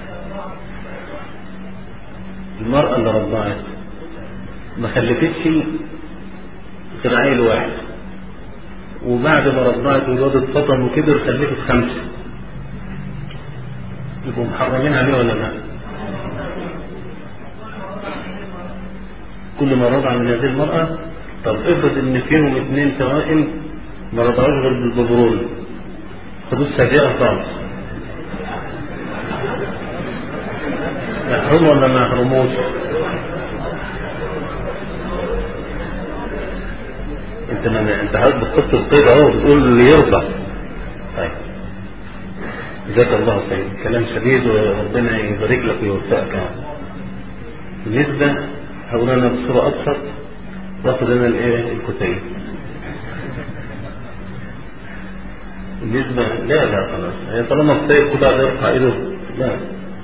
المرأة اللي رضعت ما خلفتش غير عيل واحد وبعد ما رضعت والواد اتفطم وكبر خلفت خمسة يبقوا محرمين عليه ولا لا؟ كل ما رضع من هذه المرأة. طب افرض ان فيهم اثنين توائم ما رضعوش غير بالببرون خدوش سجاء خالص يحرموا ولا ما يحرموش؟ انت ما انت حضرتك بتحط القيد اهو بتقول اللي يرضى. طيب جزاك الله خير كلام سديد وربنا يبارك لك ويوفقك. بالنسبه هقول انا بصوره ابسط واخد انا الايه الكتيب. بالنسبه لا لا خلاص هي طالما الكتيب كل واحد يرفع ايده لا.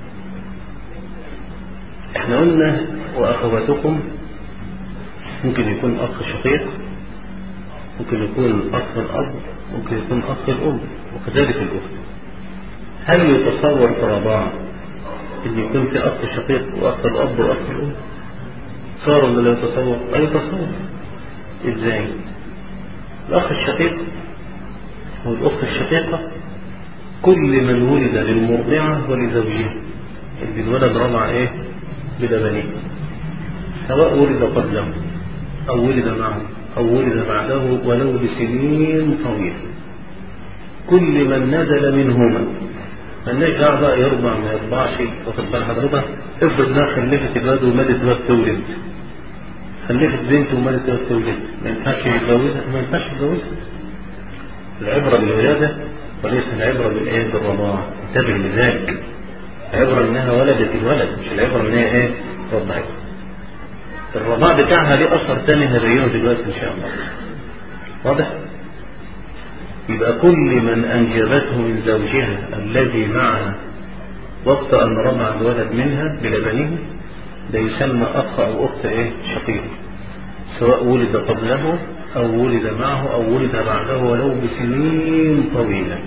احنا قلنا واخواتكم ممكن يكون اخ شقيق ممكن يكون اخ الاب ممكن يكون اخ الام وكذلك الاخت. هل يتصور في الرضاعة ان يكون في اخ شقيق واخ الاب واخ الام؟ صار ولا لا يتصور؟ لا يتصور. ازاي؟ الاخ الشقيق والاخت الشقيقة كل من ولد للمرضعة ولزوجها اللي الولد رضع ايه بلبنيه سواء ولد قبله او ولد معه او ولد بعده ولو لسنين طويلة. كل من نزل منهما مالناش دعوه بقى يرضع ما يرضعش. واخد بال حضرتك؟ افرض انها خلفت الواد ومالت الواد تولد خلفت بنت ومالت الواد تولد ما ينفعش يتجوزها ما ينفعش يتجوزها. العبرة بالولادة وليس العبرة بالايه بالرضاعة. انتبه لذلك. العبرة انها ولدت الولد مش العبرة انها ايه رضعت. الرضاع بتاعها ليه اثر تاني هبينه دلوقتي ان شاء الله. واضح؟ يبقى كل من أنجبته من زوجها الذي معها وقت أن رضع الولد منها بلبنه ده يسمى أخ أو أخت إيه شقيق، سواء ولد قبله أو ولد معه أو ولد بعده ولو بسنين طويلة.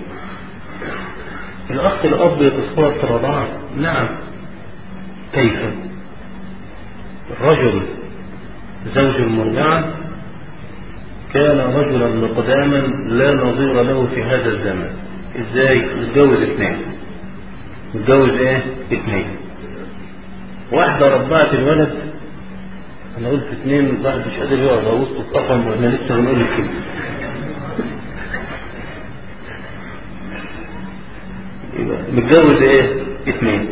الأخ الأب يتصور في الرضاعة؟ نعم. كيف؟ الرجل زوج المرضعة كان رجلا مقداما لا نظير له في هذا الزمن. ازاي؟ متجوز اثنين. متجوز ايه؟ اثنين. واحدة رضعت الولد، انا قلت اثنين واحد مش قادر يقعد وسط الطقم واحنا لسه بنقول الكلمة. متجوز ايه؟ اثنين.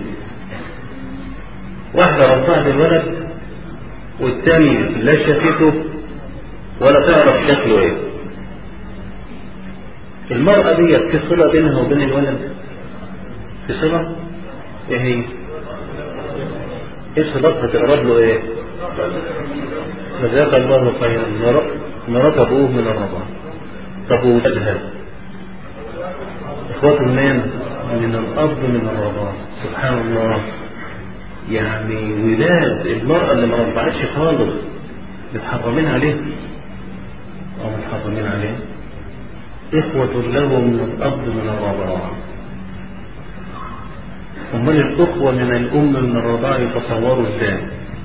واحدة رضعت الولد والثانية لا شافته ولا تعرف شكله ايه. المرأة دي في صلة بينها وبين الولد؟ في صلة؟ ايه هي؟ ايه صلتها؟ تقرب له ايه؟ جزاك الله خيرا. مرات ابوه من الرضاعة. طب وولادها؟ اخواته منين؟ من الاب من الرضاعة. سبحان الله. يعني ولاد المرأة اللي ما رضعتش خالص متحرمين عليه او متحرمين عليه اخوة له من الاب من الرضاعة. امال الاخوة من الام من الرضاعة يتصوروا ازاي؟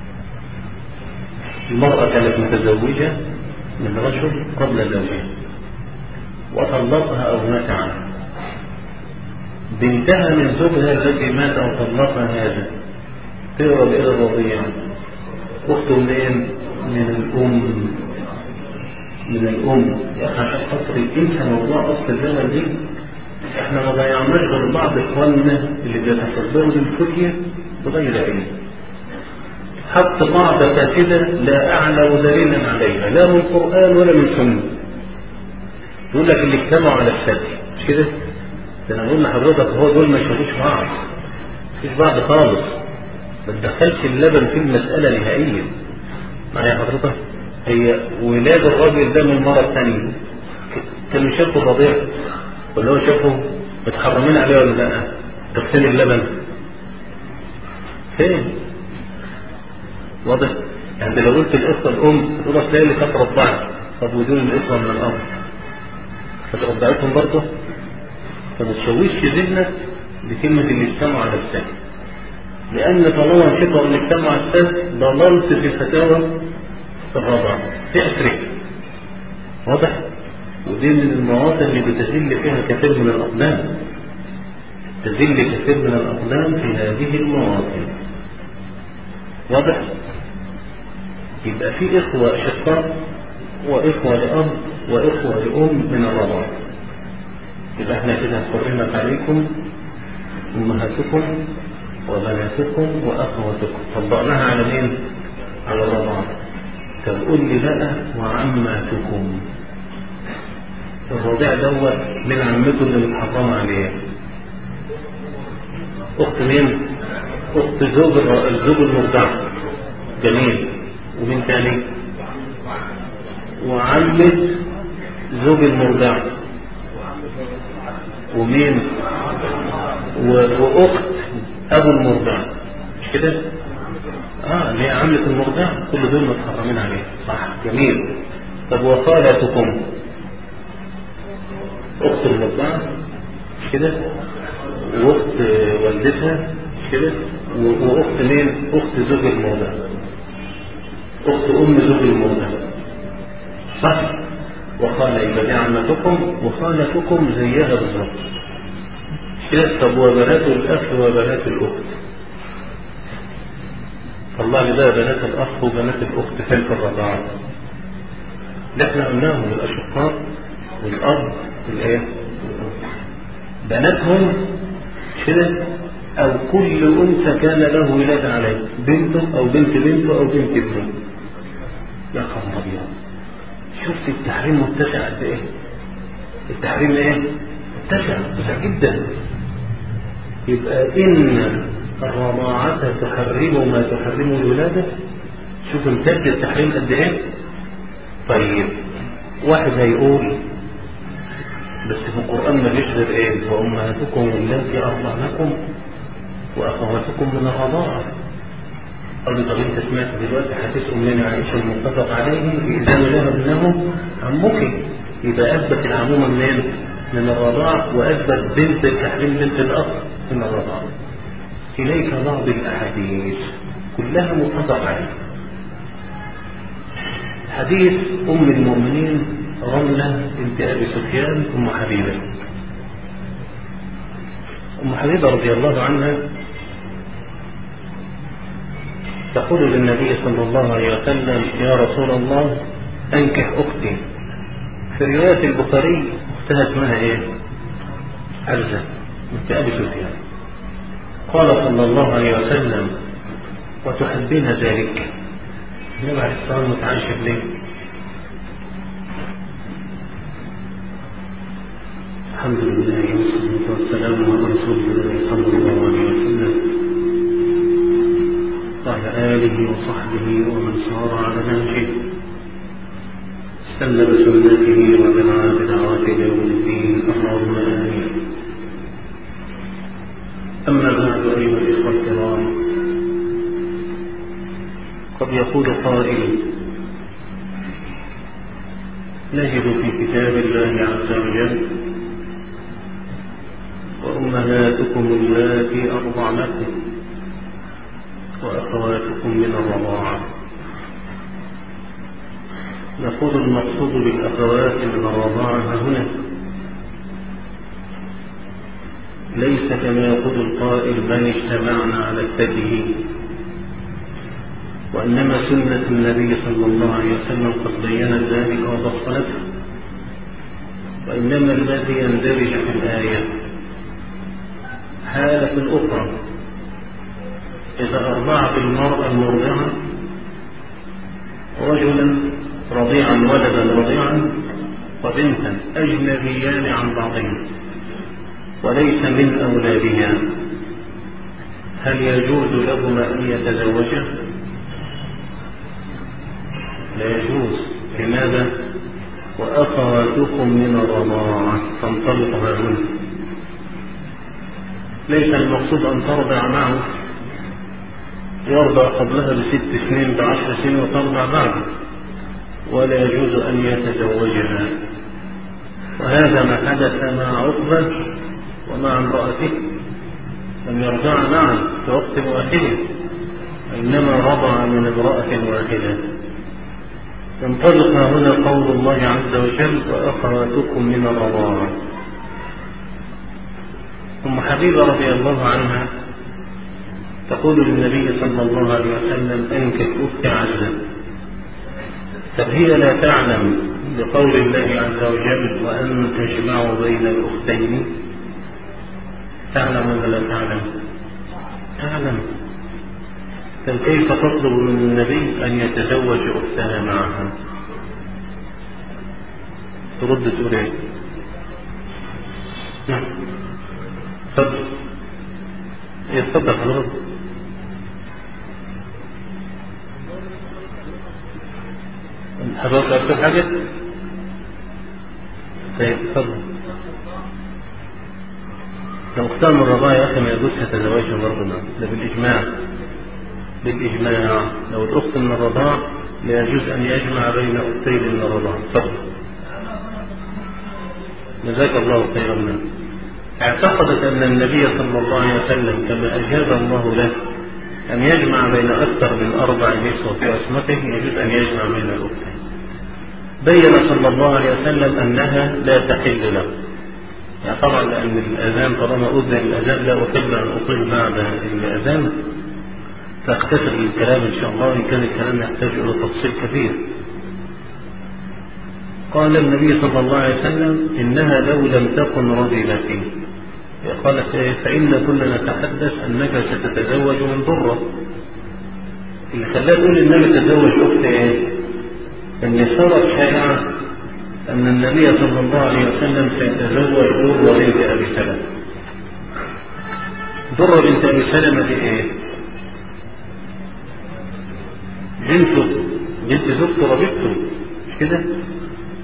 المرأة كانت متزوجة من رجل قبل زوجها وطلقها او مات عنها، بنتها من زوجها الذي مات او طلقها هذا تقرب الى الرضيع. اخته منين؟ من الام من الام. يا اخي عشان خاطر انت موضوع اصل الزمن دي احنا ما ضيعناش غير بعض اخواننا اللي بيتصدروا للفتية بغير علم. حط قاعدة فاسدة لا اعلى دليلا عليها لا من القرآن ولا من سنة. يقول لك اللي اجتمعوا على السد مش كده؟ ده انا بقول لحضرتك هو دول ما شافوش بعض، مفيش بعض خالص. ما تدخلش اللبن في المسألة نهائيا. معايا حضرتك؟ هي ولاد الراجل ده من المرة الثانية كانوا شافوا الرضيع ولا هو شافوا متحرمين عليه ولا لا؟ تغسل اللبن فين؟ واضح؟ يعني لو قلت القصة الأم تقول أصل هي اللي كانت رضعت، طب ودول القصة من الأب فترضعتهم برضه؟ فما تشويش ذهنك بكلمة اللي اجتمعوا على الثاني، لأن طالما مشيتوا اللي اجتمعوا على الثاني ضللت في الفتاوى في الرضاعة في أسرك. واضح؟ ودي من المواطن اللي بتزل فيها كثير من الأقدام، تزل كثير من الأقدام في هذه المواطن. واضح؟ يبقى في إخوة شقاء وإخوة لأب وإخوة لأم من الرضاعة. يبقى احنا كده حرمت عليكم أمهاتكم وبناتكم وأخواتكم، طبقناها على مين؟ على الرضاعة. طب قول لي بقى وعماتكم. الرضيع دوت من عمته اللي متحرم عليه. أخت مين؟ أخت زوج الزوج المرضع. جميل. ومين تاني؟ وعمة زوج المرضع. ومين؟ وأخت أبو المرضع مش كده؟ آه اللي هي عمة المرضع. كل دول متحرمين عليه. صح. جميل. طب وخالتكم؟ أخت المرضع مش كده؟ وأخت والدتها مش كده؟ وأخت مين؟ أخت زوج المرضع. أخت أم زوج المرضع. صح. وخالة يبقى دي عمتكم وخالتكم زيها بالظبط. طب وبنات الأخ وبنات الأخت؟ طلع لي بقى بنات الأخ وبنات الأخت فين في الرضاعة؟ ده احنا قلناهم الأشقاء والأب والإيه؟ بناتهم كده أو كل أنثى كان له ولاد عليه، بنته أو بنت بنته أو بنت ابنه. يا خبر أبيض، شفت التحريم متسع قد إيه؟ التحريم إيه؟ متسع متسع جدا. يبقى إن الرضاعة تحرم ما تحرم الولادة. شوف امتد التحريم قد إيه؟ طيب واحد هيقول بس في القرآن ما فيش غير ايه؟ وأمهاتكم اللاتي أرضعنكم وأخواتكم من الرضاعة. قالوا طب انت سمعت دلوقتي حديث أمنا عائشة المتفق عليه إذا لها ابنه عمك، يبقى أثبت العمومة منين؟ من الرضاعة، وأثبت بنت التحريم بنت الأخ من الرضاعة. إليك بعض الأحاديث كلها متفق عليها. حديث أم المؤمنين رملة بنت أبي سفيان أم حبيبة. أم حبيبة رضي الله عنها تقول للنبي صلى الله عليه وسلم يا رسول الله أنكح أختي. في رواية البخاري اختها اسمها إيه؟ حرزة بنت أبي سفيان. قال صلى الله عليه وسلم وتحبين ذلك؟ النبي عليه الصلاة والسلام متعجب ليه؟ الحمد لله والصلاة والسلام على رسول الله صلى الله عليه وسلم وعلى آله وصحبه ومن صار على نهجه استنى بسنته ودعا بدعوته يوم الدين. اللهم آمين. أما بعد أيها الإخوة الكرام، قد يقول قائل نجد في كتاب الله عز وجل وأمهاتكم اللاتي أرضعنكم وأخواتكم من الرضاعة. نقول المقصود بالأخوات من الرضاعة هنا ليس كما يقول القائل من اجتمعنا على التدين، وإنما سنة النبي صلى الله عليه وسلم قد بينت ذلك وفصلته. وإنما الذي يندرج في الآية حالة أخرى إذا أرضعت المرأة المرضعة رجلا رضيعا ولدا رضيعا وبنتا أجنبيان عن بعضهم وليس من أولادها، هل يجوز لهما أن يتزوجا؟ لا يجوز. لماذا؟ وأخواتكم من الرضاعة تنطلق هؤلاء. ليس المقصود أن ترضع معه يرضع قبلها بست سنين بعشر سنين وترضع بعده، ولا يجوز أن يتزوجها. وهذا ما حدث مع عقبة ومع امرأته، لم يرضع معا في وقت واحد، إنما رضع من امرأة واحدة. ينطلق هنا قول الله عز وجل وأخواتكم من الرضاعة. أم حبيبة رضي الله عنها تقول للنبي صلى الله عليه وسلم أنكح أختي عزة. طب هي لا تعلم بقول الله عز وجل وأن تجمعوا بين الأختين؟ تعلم ولا لا تعلم؟ تعلم. طب كيف تطلب من النبي أن يتزوج أختها معها؟ ترد تقول ايه؟ نعم تفضل. يتفضل حضرتك. حضرتك أكثر حاجة؟ طيب تفضل. لو اختار من الرضاعة يا أخي ما يجوزها تزوجها برضه، ده بالإجماع. بالإجماع لو الأخت من الرضاعة لا يجوز أن يجمع بين أختين من الرضاعة. تفضل. جزاك الله خيرا منه. اعتقدت أن النبي صلى الله عليه وسلم كما أجاب الله له أن يجمع بين أكثر من أربع نسوة في عصمته يجوز أن يجمع بين الأختين. بين صلى الله عليه وسلم أنها لا تحل له. يعني طبعا لأن الأذان طالما أذن الأذان لا أحب أن أطيل بعد الأذان، فاختصر الكلام إن شاء الله، إن كان الكلام يحتاج إلى تفصيل كثير. قال النبي صلى الله عليه وسلم إنها لو لم تكن رذلتي، قالت فإن كنا نتحدث أنك ستتزوج من ضرة. اللي خلاها تقول النبي تزوج أخت إيه؟ أن صارت شائعة أن النبي صلى الله عليه وسلم سيتزوج ضرة بنت أبي سلمة. ضرة بنت أبي سلمة دي إيه؟ بنته، بنت زوجته ربيبته، مش كده؟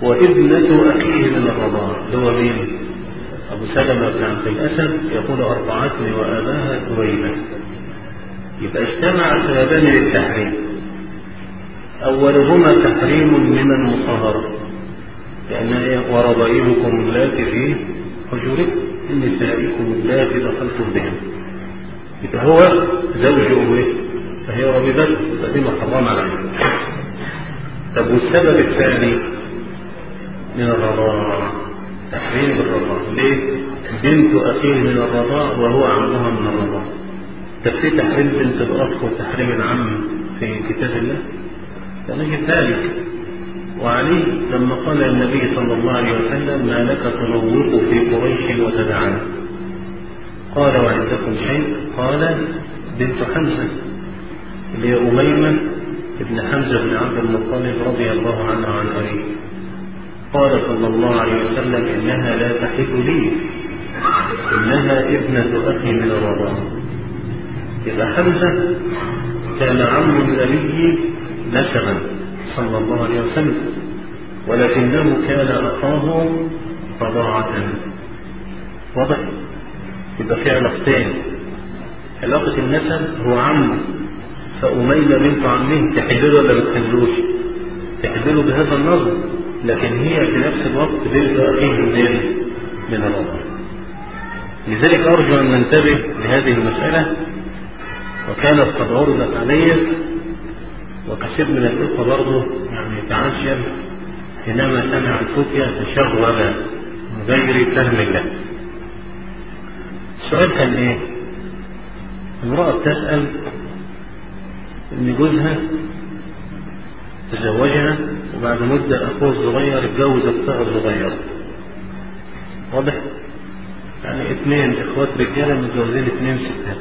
وابنة أخيه من الرضاعة اللي هو مين؟ أبو سلمة بن عبد الأسد يقول أرضعتني وآباها ثويبة. يبقى اجتمع سببان للتحريم، أولهما تحريم من المصاهرة، لأن وربائبكم اللاتي في حجوركم من نسائكم اللاتي دخلتم بهم. يبقى هو زوج أمه فهي ربيبته، فدي محرمة عليه. طب والسبب الثاني من الرضاعة، تحريم بالرضاعة. ليه؟ بنت أخيه من الرضاعة وهو عمها من الرضاعة. طب في تحريم بنت الأخ وتحريم العم في كتاب الله؟ فنجد ذلك. وعليه لما قال النبي صلى الله عليه وسلم ما لك تنوق في قريش وتدعنا، قال وعندكم شيء؟ قال بنت حمزة اللي هي أميمة ابن حمزة بن عبد المطلب رضي الله عنه عن أبيه. قال صلى الله عليه وسلم إنها لا تحل لي، إنها ابنة أخي من الرضاعة. إذا حمزة كان عم النبي نسبا صلى الله عليه وسلم، ولكنه كان أخاه رضاعة. واضح؟ يبقى في علاقتين، علاقة النسب هو عمه، فأميمة بنت عمه تحله ولا ما تحلوش؟ تحله بهذا النظر، لكن هي في نفس الوقت بنت أخيه من الرضاعة. لذلك أرجو أن ننتبه لهذه المسألة، وكانت قد عرضت علي وكثير من الإخوة برضه يعني يتعجب حينما سمع الفتية تشغل غير فهم الله. السؤال كان إيه؟ امرأة تسأل إن جوزها تزوجها وبعد مدة أخوه الصغير اتجوز أختها الصغيرة. واضح؟ يعني اثنين إخوات رجالة متجوزين اثنين ستات.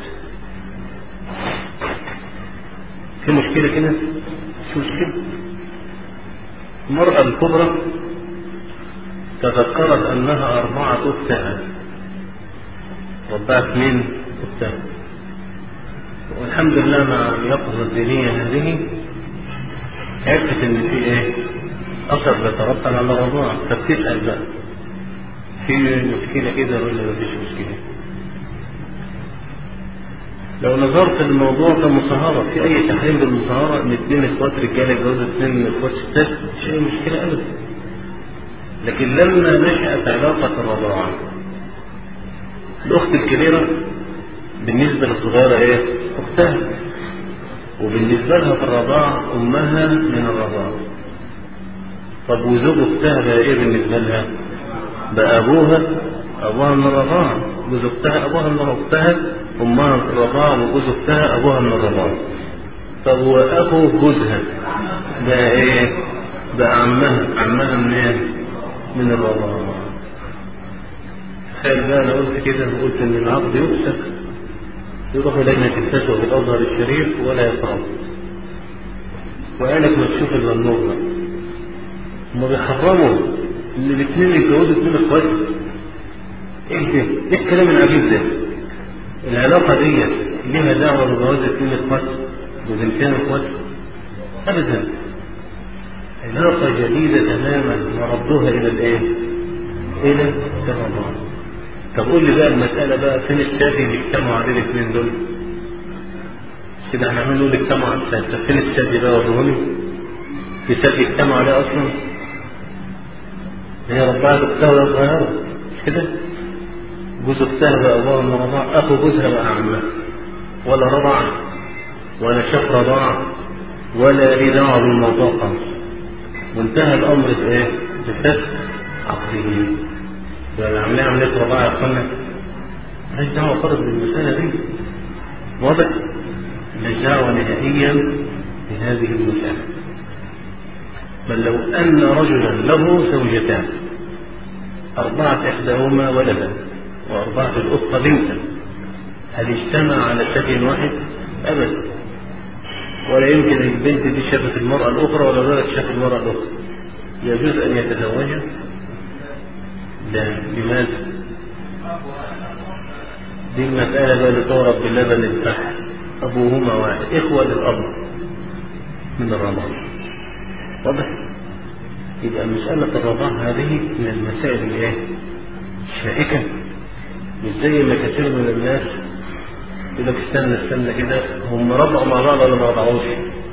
في مشكلة كده؟ مش مشكلة. المرأة الكبرى تذكرت أنها أربعة أختها، ربعت مين؟ أختها. والحمد لله مع اليقظة الدينية هذه عرفت إن في إيه؟ أثر بيترتب على الرضاعة، فبتسأل بقى في مشكلة كده ولا مفيش مشكلة؟ لو نظرت الموضوع كمصاهرة، في أي تحريم بالمصاهرة إن اتنين إخوات رجالة يتجوزوا اتنين إخوات ستات، مش أي مشكلة أبدا. لكن لما نشأت علاقة الرضاعة، الأخت الكبيرة بالنسبة للصغيرة إيه؟ أختها، وبالنسبة لها في الرضاعة أمها من الرضاعة. طب وزوج أختها بقى إيه بالنسبة لها؟ بقى أبوها أبوها من الرضاعة، جوز أختها أبوها من أختها، أمها من الرضاعة، وجوز أختها أبوها من الرضاعة. طب وأخو جوزها بقى إيه؟ بقى عمها عمها من إيه؟ من الرضاعة. تخيل بقى أنا قلت كده وقلت إن العقد يفسخ، يروح لجنة الفتوى في الأزهر الشريف ولا يقرأ، وقالك ما تشوف إلا النور ده. هما بيحرموا إن الاثنين يتجوزوا اثنين إخوات. إيه ده؟ إيه الكلام العجيب ده؟ العلاقة دي ليها دعوة بجواز اثنين إخوات وبنتين إخوات؟ أبدا. علاقة جديدة تماما وردوها إلى الإيه؟ إلى الرضاعة. طب قول لي بقى المسألة بقى فين الشادي اللي اجتمعوا عليه الاثنين دول؟ كده احنا عمالين نقول اجتمعوا على الشادي، طب فين الشادي بقى وروني؟ في شادي اجتمعوا عليه أصلا؟ هي ربعت أختها وهي صغيرة، مش كده؟ جوز أختها بقى أبوها من الرضاعة، أخو جوزها بقى عمها، ولا رضع ولا شاف رضاعة ولا ليه دعوة بالموضوع خالص، وانتهى الأمر بإيه؟ بفسخ عقده. والعملية عملية رضاعة يا أخوانا مالهاش دعوة خالص بالمسألة دي. واضح؟ مالهاش دعوة نهائيا بهذه المسألة. بل لو أن رجلا له زوجتان أرضعت إحداهما ولدا وأرضعت الأخرى بنتا، هل اجتمع على شكل واحد؟ أبدا. ولا يمكن البنت دي شافت المرأة الأخرى ولا الولد شاف المرأة الأخرى. يجوز أن يتزوجها؟ لا. لماذا؟ دي المسألة بقى اللي تعرف باللبن الفحل، أبوهما واحد، إخوة للأب من الرضاعة. واضح؟ يبقى مسألة الرضاعة هذه من المسائل الايه الشائكة، مش زي ما كثير من الناس يقول لك استنى استنى كده، هم رضعوا مع بعض ولا ما رضعوش؟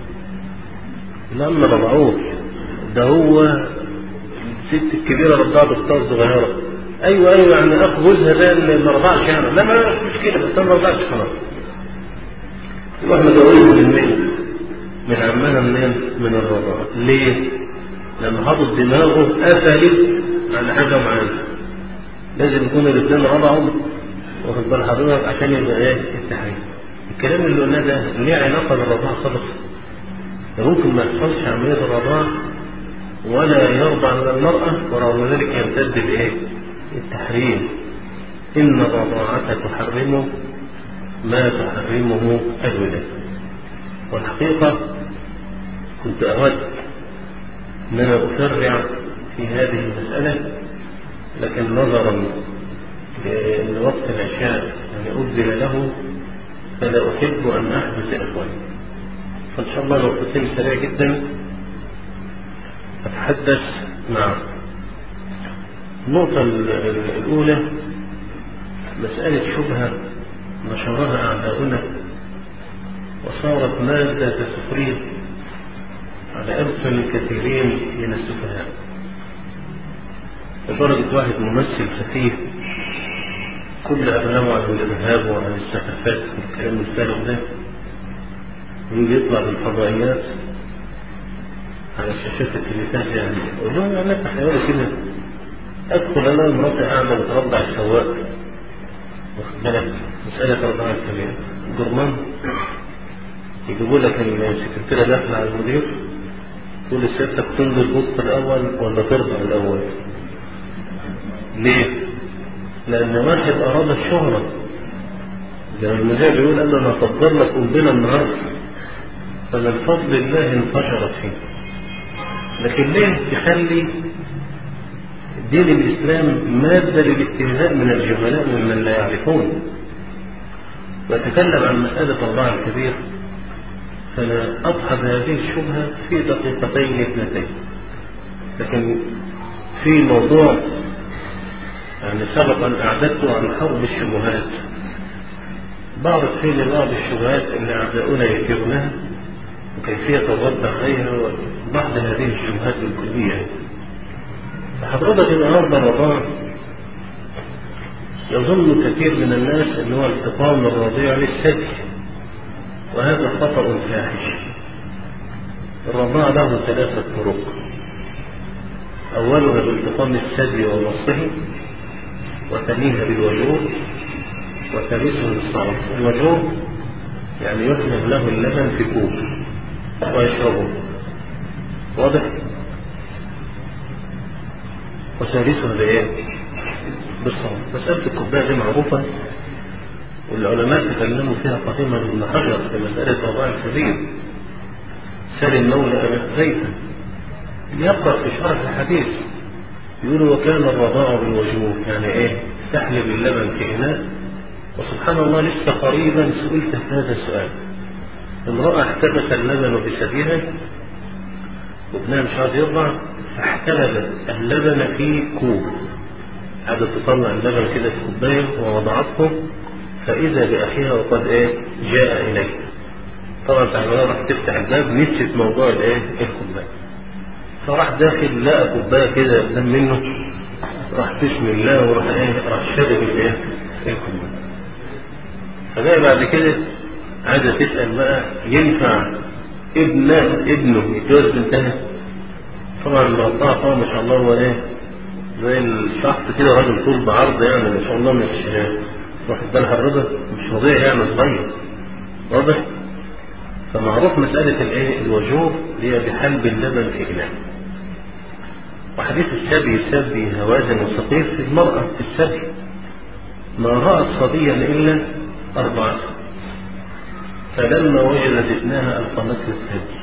لا ما رضعوش، ده هو الست الكبيرة رضعت اختها الصغيرة. ايوه ايوه يعني اخ جوزها ده اللي ما رضعش انا، لا ما مش كده، بس انا ما رضعش خلاص. واحنا جوزنا من مين؟ من عمها منين؟ من الرضاعة. ليه؟ لما حاطط دماغه قفلت على حاجة معينة، لازم يكون الاثنين رضعوا، واخد بال حضرتك، عشان يبقى ايه التحريم. الكلام اللي قلناه ده ليه علاقة بالرضاعة خالص؟ ممكن ما يحصلش عملية الرضاعة ولا يرضع من المرأة ورغم ذلك يمتد الايه التحريم. إن الرضاعة تحرم ما تحرمه الولاء. والحقيقة كنت أود أن أنا أسرع في هذه المسألة، لكن نظرا لوقت العشاء يعني أبذل له فلا أحب أن أحدث إخواني، فإن شاء الله لو كنت سريع جدا أتحدث مع النقطة الأولى، مسألة شبهة نشرها أعداؤنا وصارت مادة سخرية على ألسن الكثيرين من السفهاء، لدرجة واحد ممثل سفيه كل أبنامه عن الإرهاب وعن السخافات والكلام الفارغ ده، ويجي يطلع بالفضائيات على الشاشات التلفزيونية، يعني أقول لهم أنا تخيلوا كده أدخل أنا ومراتي قاعدة بترضع السواق، واخد بالك، مسألة رضاعة الكبير جرمان، يجيبوا لك السكرتيرة داخلة على المدير تقول لسيادتك تنزل البوست الأول ولا ترضع الأول؟ ليه؟ لأن واحد أراد الشهرة، لأن المذيع بيقول قال له أنا هفضل لك قنبلة النهارده، فمن فضل الله انتشرت فيه. لكن ليه تخلي دين الإسلام مادة للاستهزاء من الجهلاء ممن لا يعرفون؟ وأتكلم عن مسألة الرضاعة الكبير، فأنا أبحث هذه الشبهة في دقيقتين اثنتين، لكن في موضوع يعني سبق أن أعددته عن حرب الشبهات، بعرض فيه لبعض الشبهات اللي أعداؤنا يكرونها وكيفية الرد عليها وبعض هذه الشبهات الكلية. فحضرتك النهارده الرضاعة يظن كثير من الناس أنه التقام الرضيع للثدي، وهذا خطأ فاحش. الرضاعة له ثلاثة طرق، أولها بالتقام الثدي ومصه، وثانيها بالوجوه، وثالثها بالصعب. الوجوه يعني يحمل له اللبن في كوب ويشربه، واضح؟ وثالثها بايه؟ بالصوم. مسألة الكوباية دي معروفة، والعلماء تكلموا فيها قديما ابن حجر في مسألة الرضاعة الكبير، سالم مولى أبي حذيفة يقرأ في شرح الحديث يقول وكان الرضاع بالوجوه، يعني ايه؟ تحلب اللبن في إناء. وسبحان الله لسه قريبا سئلت هذا السؤال، امرأة احتبس اللبن بثديها وابنها مش عايز يرضع، فاحتلبت اللبن في كوب، قعدت تطلع اللبن كده في كوبايه ووضعته، فاذا باخيها وقد ايه جاء اليه. طبعا تعالى راح تفتح الباب نسيت موضوع الايه الكوبايه، فراح داخل لقى كوبايه كده قدام منه، راح بسم الله وراح ايه راح شرب الايه الكوبايه. فجاء بعد كده عايزه تسال بقى ينفع ابن ابنه يتجوز بنتها؟ طبعا مرضاها طبعا ما شاء الله هو ايه زي الشخص كده راجل طول بعرض، يعني ما شاء الله مش واخد بالها الرضا، مش وضيع يعني صغير، واضح؟ فمعروف مسألة الايه الوجوه هي بحلب اللبن في إناء. وحديث السبي السبي هوازن وسقيف في المرأة في السبي ما رأت صبيا إلا أربعة، فلما وجدت ابنها ألقمته الثدي.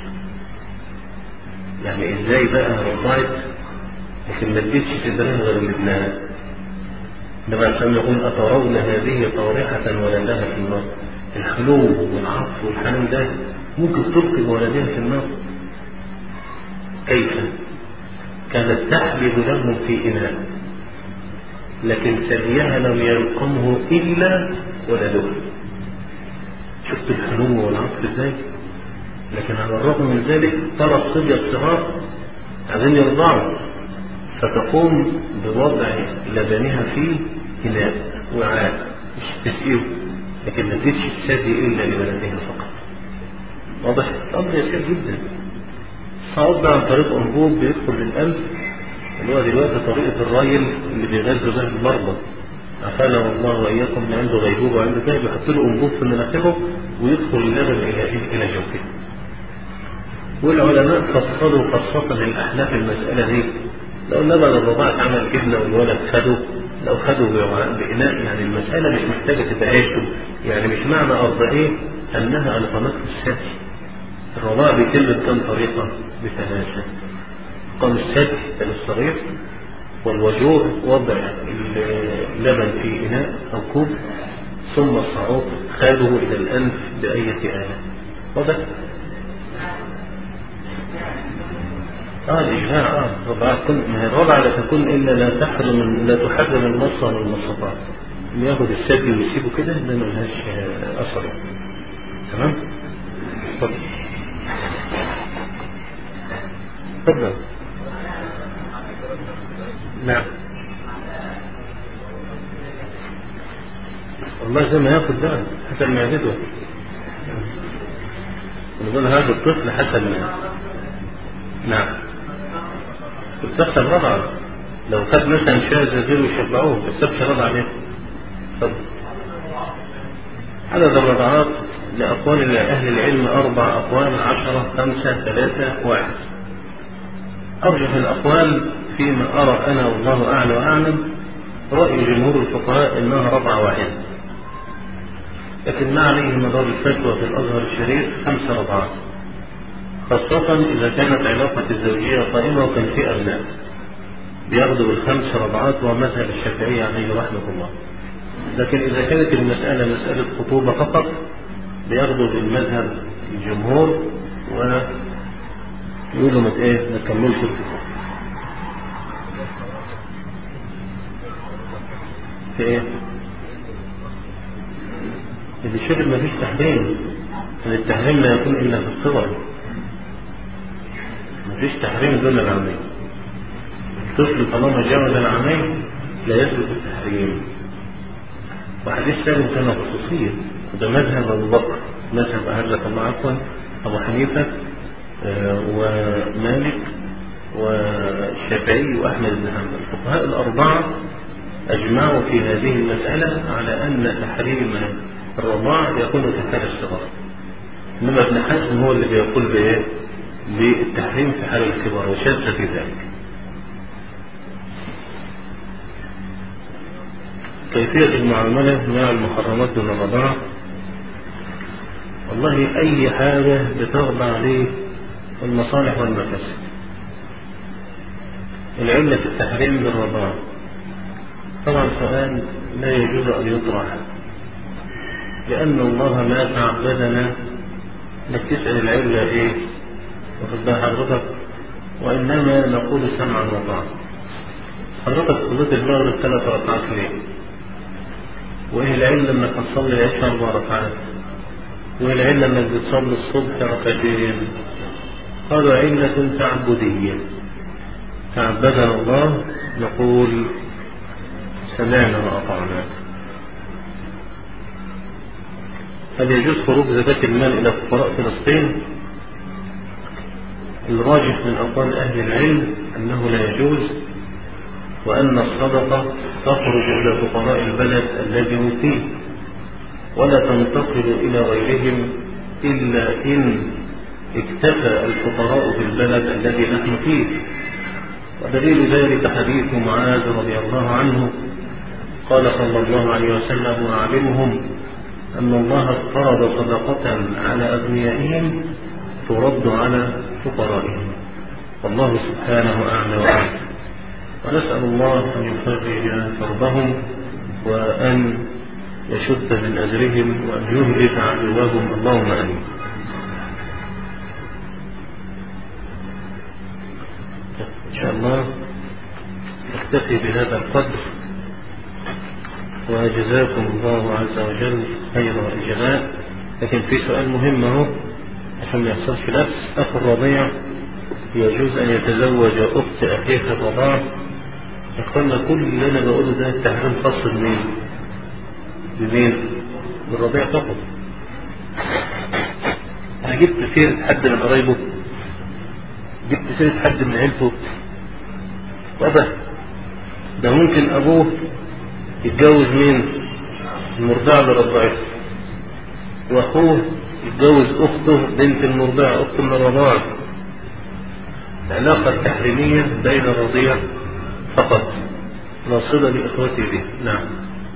يعني ازاي بقى رضعت لكن ما اديتش صدرها غير لابنها؟ لما عشان يقول أترون هذه طارحة ولدها في النار. الحلو والعطف والحنان ده ممكن تلقي ولدها في النار؟ كيف كانت تحلب لهم في إناء، لكن ثديها لم يلقمه إلا ولدها. شفت الحنو والعطف ازاي؟ لكن على الرغم من ذلك ترى الصبية الصغار عايزين يرضعوا، فتقوم بوضع لبنها في إناء وعاء مش تسقيه، لكن ما تديش الثدي إلا لولدها فقط. واضح؟ الأمر يسير جدا. صعود عن طريق أنبوب بيدخل للأنف، اللي هو دلوقتي طريقة الرايل اللي بيغذوا بها المرضى، عافانا الله وإياكم اللي عنده غيبوبة وعنده كده، بيحط له أنبوب في مناخيره ويدخل اللبن إلى إلى جوفه. والعلماء فصلوا خاصة للأحناف المسألة دي، لو لبن الرضاعة عمل جبنة والولد خده، لو خده بإناء، يعني المسألة مش محتاجة تبقى عيشه، يعني مش معنى أرضعيه أنها ألقمته الثدي. الرضاعة بيتم بكم طريقة؟ بثلاثة. قام الثدي الصغير، والوجور وضع اللبن في إناء أو كوب، ثم الصعود خاده إلى الأنف بأية آلة. واضح؟ اه الإجماع اه الرضاعة كن ما هي الرضاعة لا تكون إلا لا تحرم لا تحرم المصة من المصطات. اللي ياخد الثدي ويسيبه كده ده ملهاش أثر. تمام؟ اتفضل. اتفضل. نعم. والله زي ما ياخد ده حسب معدته. نقول هذا الطفل حسب ما. نعم. بتحسب رضعه. لو خد مثلا شاي زي ويشبعوه ما بتحسبش رضعه عليه. اتفضل. عدد الرضعات لأقوال أهل العلم أربع أقوال: عشرة، خمسة، ثلاثة، واحد. أرجح الأقوال فيما أرى أنا والله أعلى وأعلم رأي جمهور الفقهاء إنها رضعة واحدة، لكن ما عليه مدار الفتوى في الأزهر الشريف خمس رضعات، خاصة إذا كانت علاقة الزوجية قائمة وكان في أبناء بياخدوا بالخمس رضعات، ومذهب الشافعية عليه رحمة الله. لكن إذا كانت المسألة مسألة خطوبة فقط بياخدوا بالمذهب الجمهور ويقولوا ما ايه ما تكملش الكتاب. في ايه؟ اللي شرب ما فيش تحريم، التحريم لا يكون إلا في الصغر، ما فيش تحريم دون العمين. الطفل طالما جاوز العمين لا يثبت التحريم. وحديث ثاني كان خصوصية، وده مذهب أبو بكر، مذهب أهلك الله عفوا أبو حنيفة آه ومالك والشافعي وأحمد بن حنبل. الفقهاء الأربعة أجمعوا في هذه المسألة على أن تحريم الرضاع يكون في حال الصغر، إنما ابن حزم هو اللي بيقول بإيه؟ بالتحريم في حال الكبر، وشاذ في ذلك. كيفية المعاملة مع المحرمات من الرضاعة؟ والله أي حاجة بتخضع عليه المصالح والمفاسد. العلة في التحريم بالرضاعة طبعا سؤال لا يجوز أن يطرح، لأن الله ما تعبدنا انك تسأل العلة ايه وتبقى حضرتك، وإنما نقول سمعا وطاعة. حضرتك صليت المغرب ثلاث ركعات ليه؟ وإيه العلة انك تصلي العشاء أربع ركعات؟ وإيه العلة انك بتصلي الصبح ركعتين؟ هذا علة تعبدية، تعبدنا الله نقول سمعنا وأطعنا. هل يجوز خروج زكاة المال إلى فقراء فلسطين؟ الراجح من أقوال أهل العلم أنه لا يجوز، وأن الصدقة تخرج إلى فقراء البلد الذي هم فيه، ولا تنتقل إلى غيرهم إلا إن اكتفى الفقراء في البلد الذي نحن فيه. ودليل ذلك حديث معاذ رضي الله عنه قال صلى الله عليه وسلم: وأعلمهم أن الله افترض صدقة على أغنيائهم ترد على فقرائهم، والله سبحانه أعلى وأعلم. ونسأل الله أن يفرج كربهم وأن يشد من أجرهم وأن يهلك عدوهم، اللهم آمين. إن شاء الله نكتفي بهذا القدر، وجزاكم الله عز وجل خير الجزاء. لكن في سؤال مهم اهو عشان ما يحصلش لبس. أخو الرضيع يجوز أن يتزوج أخت أخيه في الرضاعة؟ يقولنا كل اللي أنا بقوله ده التحريم خاص بمين؟ بمين؟ بالرضيع فقط. أنا جبت سيرة حد من قرايبه، جبت سيرة حد من عيلته، واضح؟ ده ممكن أبوه يتجوز مين؟ المرضعة اللي رضعته، وأخوه يتجوز أخته بنت المرضعة، أخت من الرضاعة. العلاقة التحريمية بين الرضيع فقط، لا صلة لإخوته به. نعم.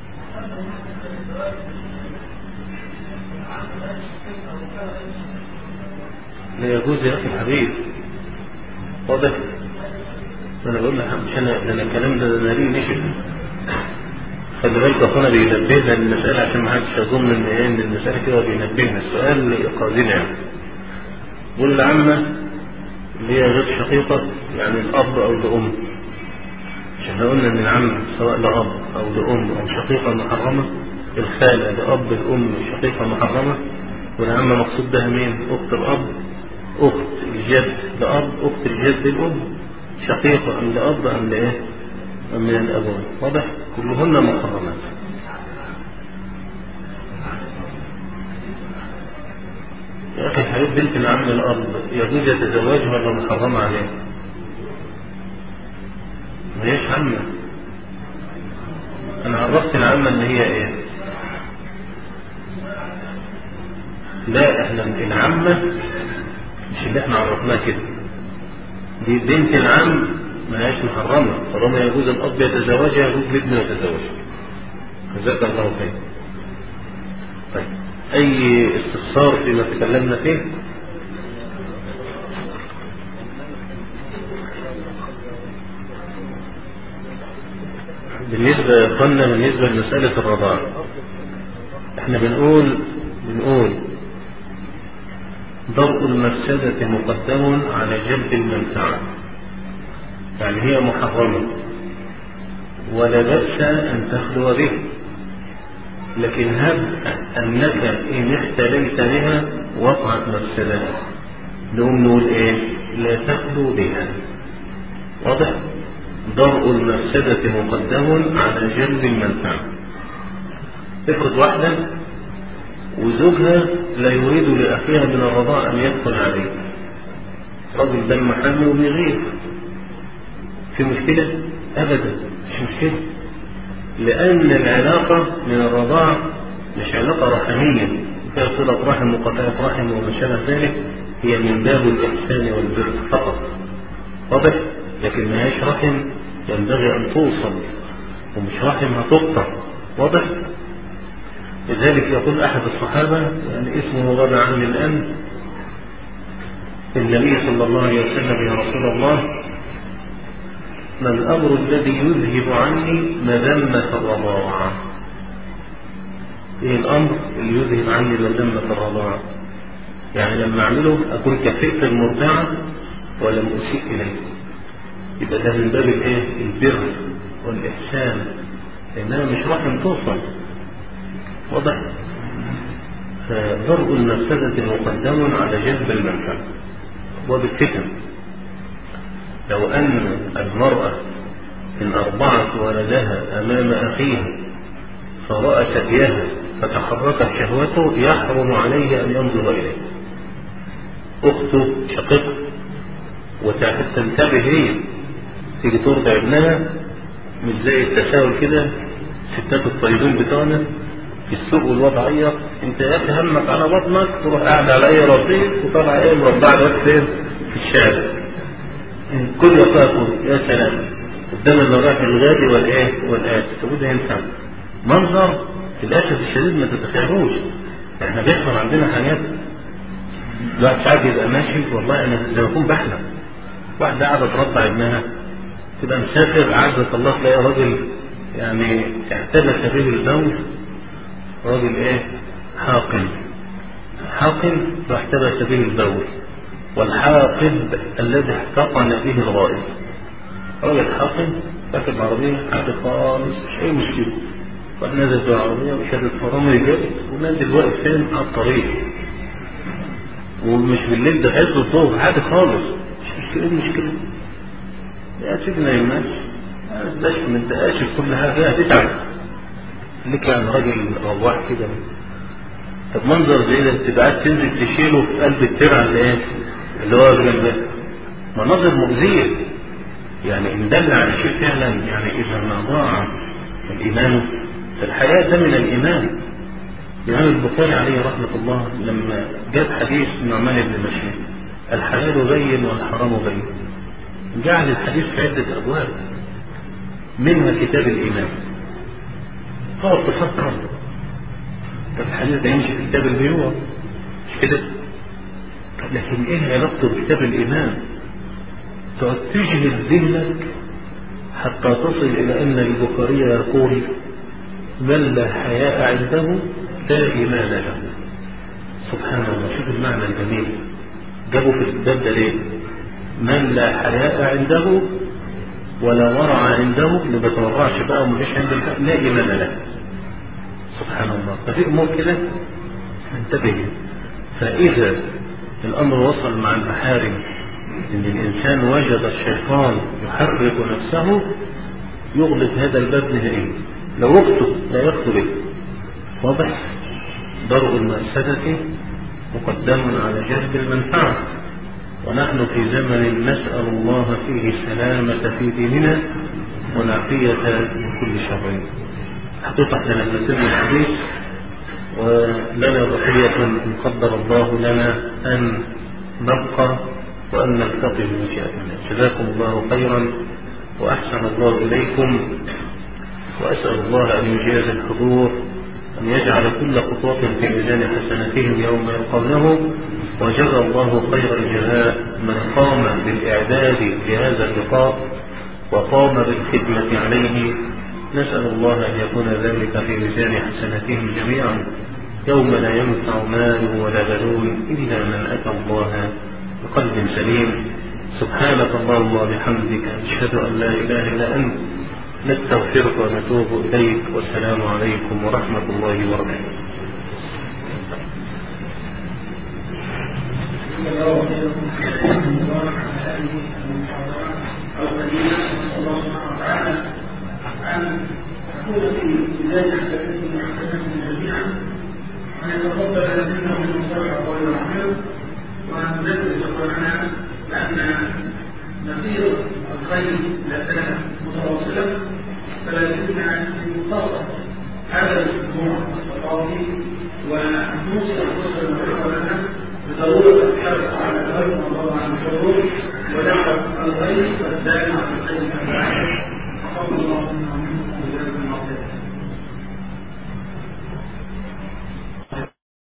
لا يجوز يا أخي الحبيب، واضح؟ أنا بقول لك مش أنا، أنا الكلام ده أنا ليه نشف. خلي بالك أخونا بينبهنا المسألة عشان ما حدش يظن إن إيه إن المسألة كده بينبهنا. السؤال يقاضينا يعني. بقول العمة اللي هي غير شقيقة، يعني الأب أو الأم، عشان قلنا إن العمة سواء لأب أو لأم أو شقيقة محرمة. الخالة لأب الأم شقيقة محرمة، والعمة مقصود بها مين؟ أخت الأب، أخت الجد لأب، أخت الجد للأم، شقيقة أم لأب أم لإيه؟ أم من الأبوين. واضح؟ كلهن محرمات. يا أخي الحبيب بنت العم الأب يجوز يتزوجها ولا محرمة عليه؟ ما هيش عمة. أنا عرفت العمة إن هي إيه؟ لا، إحنا العمة مش اللي إحنا عرفناه كده. دي بنت العم ما هيش محرمة، طالما يجوز الأب يتزوجها يجوز الابن يتزوجها. جزاك الله خير. طيب، أي استفسار فيما تكلمنا فيه؟ بالنسبة يا أخوانا، بالنسبة لمسألة الرضاعة، احنا بنقول بنقول ضرء المفسدة مقدم على جلب المنفعة. يعني هي محرمة ولا بأس أن تخلو به، لكن هب أنك إن اختليت بها وقعت مفسدة، نقوم نقول إيه؟ لا تخلو بها. واضح؟ ضرء المفسدة مقدم على جلب المنفعة. افرض واحدة وزوجها لا يريد لأخيها من الرضاعة أن يدخل عليه، رجل دم حامل وبيغير، في مشكلة؟ أبدا مش مشكلة، لأن العلاقة من الرضاعة مش علاقة رحمية فيها صلة رحم وقطعة رحم وما شابه ذلك، هي من باب الإحسان والبر فقط. واضح؟ لكن ما هيش رحم ينبغي أن توصل، ومش رحم هتقطع. واضح؟ لذلك يقول أحد الصحابة، يعني اسمه غاب عني الآن، النبي صلى الله عليه وسلم: يا رسول الله، ما الأمر الذي يذهب عني مذمة الرضاعة؟ إيه الأمر اللي يذهب عني مذمة الرضاعة؟ يعني لما أعمله أكون كفيت المرضعة ولم أسيء إليه. يبقى ده من باب الإيه؟ البر والإحسان، لأنها مش رحم توصل. واضح؟ فضرء المفسدة مقدم على جلب المنفعة. وبالفتن، لو أن المرأة إن أرضعت ولدها أمام أخيها فرأى ثديها فتحركت شهوته، يحرم عليه أن ينظر إليه. أخته شقيقة وتنتبه هي تيجي ترضع ابنها، مش زي التساؤل كده ستات الطيبين بتوعنا في السوق والوضعية، انت يا اخي همك على بطنك تروح قاعد على اي رصيف وطبعا ايه مربع لك فين في الشارع، كل يقاكل يا سلام قدام المراحل الغالي والايه والآت. تقول ده ينفع منظر للاسف الشديد ما تتخيلوش. احنا بيحصل عندنا حاجات الواحد ساعات يبقى ماشي، والله انا زي ما اكون بحلم، واحده قاعده ترضع ابنها، تبقى مسافر عزك الله تلاقي راجل يعني اعتبس به البول، راجل ايه حاقن حاقن واحتبس به البول، والحاقب الذي احتقن به الغائب. راجل حاكم راكب عربية عادي خالص مش أي مشكلة، وقت نازل بالعربية وشادد فرامل جابت ونازل واقف فين على الطريق، ومش بالليل ده عز الظهر عادي خالص مش مشكلة. ايه المشكلة؟ يا سيدنا يا الناس بلاش من دقاش كل حاجة هتتعب لك يعني راجل رواح كده. طب منظر زي ده تبقى عايز تنزل تشيله في قلب الترعة اللي ايه اللي هو جنبه، مناظر مؤذية. يعني ان دل على شيء فعلا، يعني اذا ما ضاع الايمان فالحياة ده من الايمان. الإمام البخاري عليه رحمة الله لما جاب حديث نعمان بن بشير الحلال بين والحرام بين، جعل الحديث في عدة أبواب منها كتاب الإيمان. تقعد تفكر طب الحديث ده يمشي في كتاب البيوع مش كده؟ لكن إيه علاقته بكتاب الإيمان؟ تقعد تجهد ذهنك حتى تصل إلى أن البخاري يقول من لا حياء عنده لا إيمان له. سبحان الله، شوف المعنى الجميل جابوا في الباب ده ليه؟ من لا حياء عنده ولا ورع عنده، اللي ما بيتورعش بقى ومفيش عنده لا إيمان له. سبحان الله. ففي أمور كده انتبه. فإذا الأمر وصل مع المحارم إن الإنسان وجد الشيطان يحرك نفسه يغلق هذا الباب نهائيا. لو وقته لا يخطو به واضح. درء المفسدة مقدم على جلب المنفعة، ونحن في زمن نسأل الله فيه السلامة في ديننا والعافية من كل شر. هتفتح لنا المسلم الحديث ولنا بقية إن قدر الله لنا أن نبقى وأن نلتقي بمشيئة الله. جزاكم الله خيرا وأحسن الله إليكم، وأسأل الله أن يجاز الحضور أن يجعل كل خطوة في ميزان حسناتهم يوم يلقونه، وجزى الله خير الجزاء من قام بالإعداد لهذا اللقاء وقام بالخدمة عليه. نسأل الله أن يكون ذلك في ميزان حسناتهم جميعا يوم لا ينفع مال ولا بنون إلا من أتى الله بقلب سليم. سبحانك اللهم وبحمدك أشهد أن لا إله إلا أنت نستغفرك ونتوب إليك، والسلام عليكم ورحمة الله وبركاته. وأن يتفضل منه من صالح قول الرحمن، وأن ندرس قرآننا لأن نصير الخير لا زالت متواصلة، فلا زلنا في مقاطعة هذا الأسبوع الثقافي ونوصي أنفسنا وإخواننا بضرورة الحرص على الغيب والله عن الشرور ودعوة الغيب والدائم على الخير.